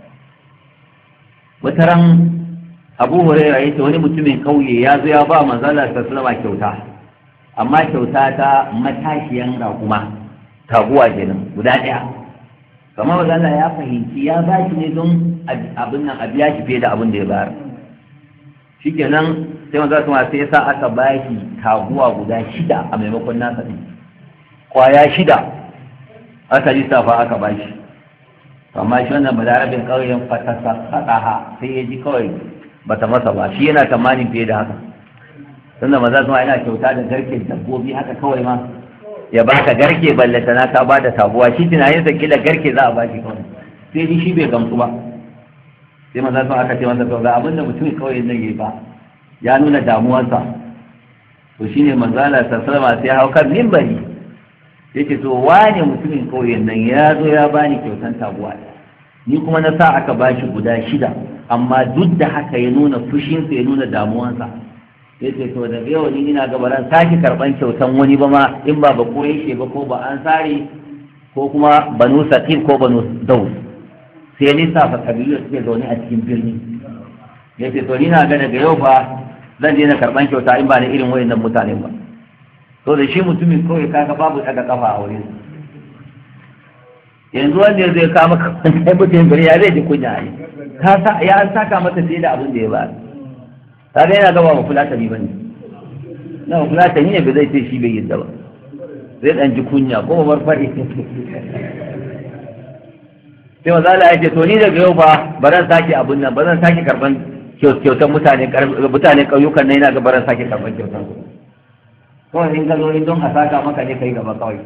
Wata ran Abu Huraira ya ce wani mutumin kauye ya zo ya ba manzala ta sallama kyauta, amma kyauta ta matashiyan raƙuma, taguwa kenan guda ɗaya. Kamar manzala ya fahimci ya ba shi ne don abin nan a biya shi fiye da abin da ya bayar. Shikenan sai manzala kuma sai ya sa aka ba shi taguwa guda shida a maimakon nasa ɗin, kwaya shida aka lissafa aka ba shi. Amma shi wannan balarabin ƙauyen fatasa faɗaha sai ya ji kawai bata masa ba, shi yana tamanin fiye da haka, tunda maza su yana kyauta da garke dabbobi haka kawai ma ya baka garke ballata na ka bada taguwa, shi tunanin sa kila garke za a baki kawai, sai ji shi bai gamsu ba. Sai maza su aka ce masa to ga abin da mutumin kawai zai yi ba, ya nuna damuwarsa. To shine manzala sallama sai hau kan mimbari yake to wane mutumin kauyen nan ya zo ya bani kyautan taguwa, ni kuma na sa aka bashi guda shida, amma duk da haka ya nuna fushinsa, ya nuna damuwansa. Ya ce to daga yau ni ina gabaran sake karban kyautan wani ba ma in ba ba koyi shi ba, ko ba an sare ko kuma banu saqif ko banu daus, sai lissafa kabilu da suke zaune a cikin birni ya ce to ni na ga daga yau fa zan daina karɓan kyauta in ba da irin wayannan mutanen ba to da shi mutumin kawai kaga babu daga kafa a wurin yanzu wanda zai kama kai mutum bari ya zai ji kunya ne ka sa ya saka mata fiye da abin da ya ba ta ga yana gaba ba fulatani bane na fulatani ne ba zai ce shi bai yadda ba zai dan ji kunya ko bar fadi sai maza Allah ya ce to ni daga yau ba baran sake abun nan baran sake karban kyautan mutane mutane ƙauyukan nan yana ga baran sake karban kyautan su kawai in ka zo in don a saka maka ne kai gaba kawai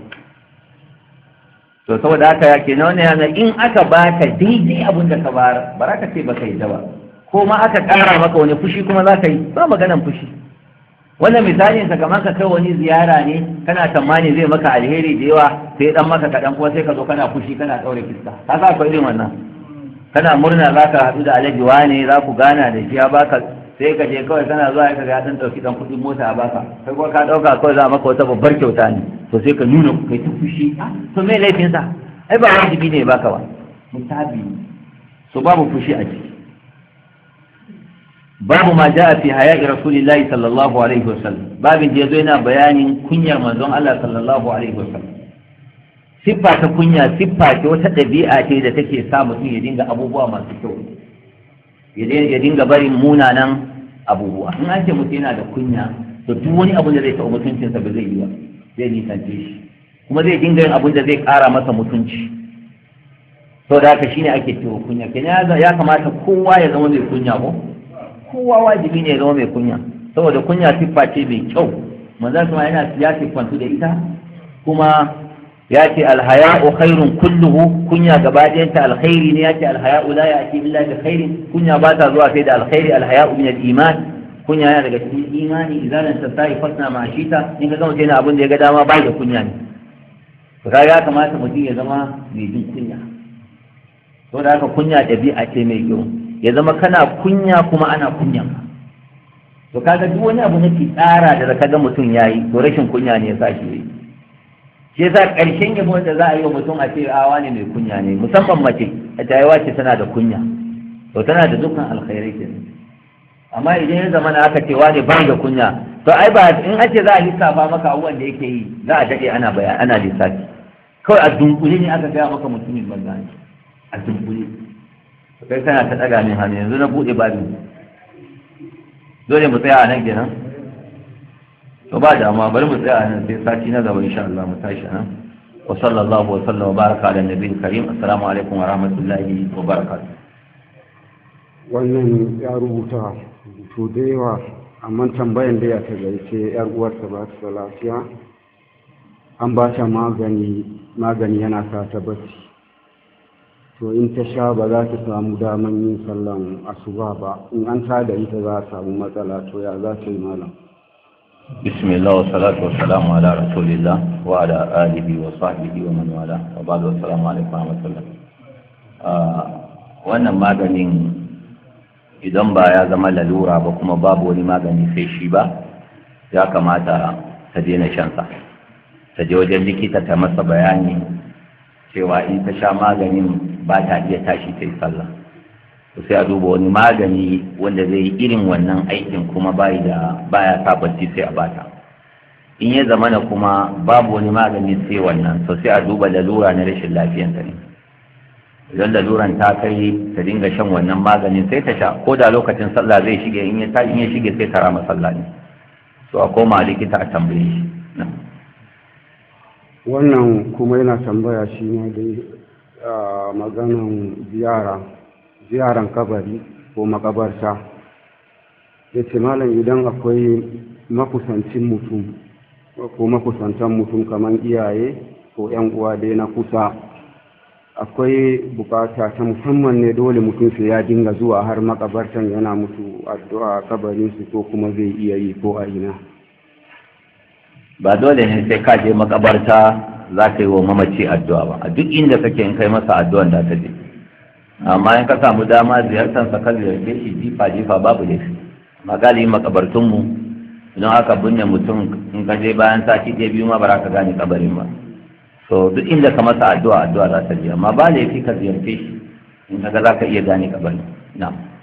to saboda haka ya ke na wani yana in aka baka daidai abin da ka bara ba za ka ce ba ka yi ta ba ko ma aka ƙara maka wani fushi kuma za ka yi ba maganan fushi wannan misalin sa kamar ka kai wani ziyara ne kana tsammani zai maka alheri da yawa sai dan maka kaɗan kuma sai ka zo kana fushi kana ɗaure fiska ka sa akwai irin wannan kana murna za ka haɗu da alhaji wane za ku gana da shi ya baka sai ka je kawai kana zuwa ka ga dan ɗauki dan kuɗin mota a baka kai kuma ka ɗauka kawai za maka wata babbar kyauta ne to sai ka nuna kai ta fushi to me laifinsa ai ba wajibi ne baka ba mutabi so babu fushi a ciki babu ma ja'a fi haya'i rasulillahi sallallahu alaihi wasallam babin da yazo yana bayanin kunyar manzon Allah sallallahu alaihi wasallam siffa ta kunya siffa ce wata dabi'a ce da take sa mutum ya dinga abubuwa masu kyau ya dinga barin munanan abubuwa in an ce mutum yana da kunya to duk wani abu da zai taɓa mutuncinsa ba zai yi ba zai nisance shi kuma zai dinga yin abun da zai ƙara masa mutunci to da haka shine ake cewa kunya kenan ya kamata kowa ya zama mai kunya ko kowa wajibi ne ya zama mai kunya saboda kunya siffa ce mai kyau manzon kuma yana ya siffantu da ita kuma ya ce alhaya'u khairun kulluhu kunya gaba ɗayanta alkhairi ne ya ce alhaya'u la ya'ti illa bi khairin kunya ba ta zuwa sai da alkhairi alhaya'u min al-iman kunya yana daga cikin imani idan ta sai fasna ma shita in ka gama sai na abin da ya ga dama ba da kunya ne to kaga ya kamata mutum ya zama mai jin kunya to da haka kunya ɗabi'a ce mai kyau ya zama kana kunya kuma ana kunyan to kaga duk wani abu na tsara da kaga mutum yayi to rashin kunya ne ya sa shi yi shi yasa ƙarshen yabo da za a yi wa mutum a ce awa ne mai kunya ne musamman mace a tayewa ce tana da kunya to tana da dukkan alkhairai ke amma idan ya zama na aka ce wani ba da kunya to ai ba in ake za a lissafa maka abubuwan da yake yi za a daɗe ana bayan ana lissafi kawai a dunkule ne aka gaya maka mutumin banza ne a dunkule kai kana ta ɗaga min hannu yanzu na buɗe babin dole mu tsaya a nan kenan to ba damuwa bari mu tsaya nan sai sati na gaba insha Allah mu tashi nan wa sallallahu wa sallam wa baraka ala nabiyil karim assalamu alaikum wa rahmatullahi wa barakatuh wannan ya rubuta to da yawa amma tambayan da ya ta gaice yar uwarsa ba ta lafiya an ba ta magani magani yana sa ta bacci to in ta sha ba za ta samu daman yin sallan asuba ba in an tada ita za a samu matsala to ya za ta yi malam بسم الله والصلاة والسلام على رسول الله وعلى آله وصحبه ومن والاه وبعد والسلام عليكم ورحمة الله wannan maganin idan ba ya zama lalura ba kuma babu wani magani sai shi ba ya kamata ta daina shansa ta je wajen likita ta masa bayani cewa in ta sha maganin ba ta iya tashi ta yi sallah sai a duba wani magani wanda zai yi irin wannan aikin kuma bai da baya sa bacci sai a bata in ya zamana kuma babu wani magani sai wannan to sai a duba lalura na rashin lafiyan ta ne idan laluran ta kai ta dinga shan wannan maganin sai ta sha ko da lokacin sallah zai shige in ya in ya shige sai ta rama sallah ne to a koma likita a tambaye shi wannan kuma yana tambaya shi ne dai maganan ziyara ziyaran kabari ko makabarta ya ce malam idan akwai makusancin mutum ko makusantan mutum kamar iyaye ko yan uwa dai na kusa akwai bukata ta musamman ne dole mutum sai ya dinga zuwa har makabartan yana mutu addu'a kabarinsu ko kuma zai iya yi ko a ina ba dole ne sai ka je makabarta za ka yi wa mamaci addu'a ba a duk inda kake in kai masa addu'an da ta je amma in ka samu dama ziyartar sa kan ziyarce shi jifa jifa babu laifi magali makabartun mu idan aka binne mutum in ka je bayan sati ɗaya biyu ma ba za ka gane kabarin ba so duk inda ka masa addu'a addu'a za ta je amma ba laifi ka ziyarce shi in kaga za ka iya gane kabari. na'am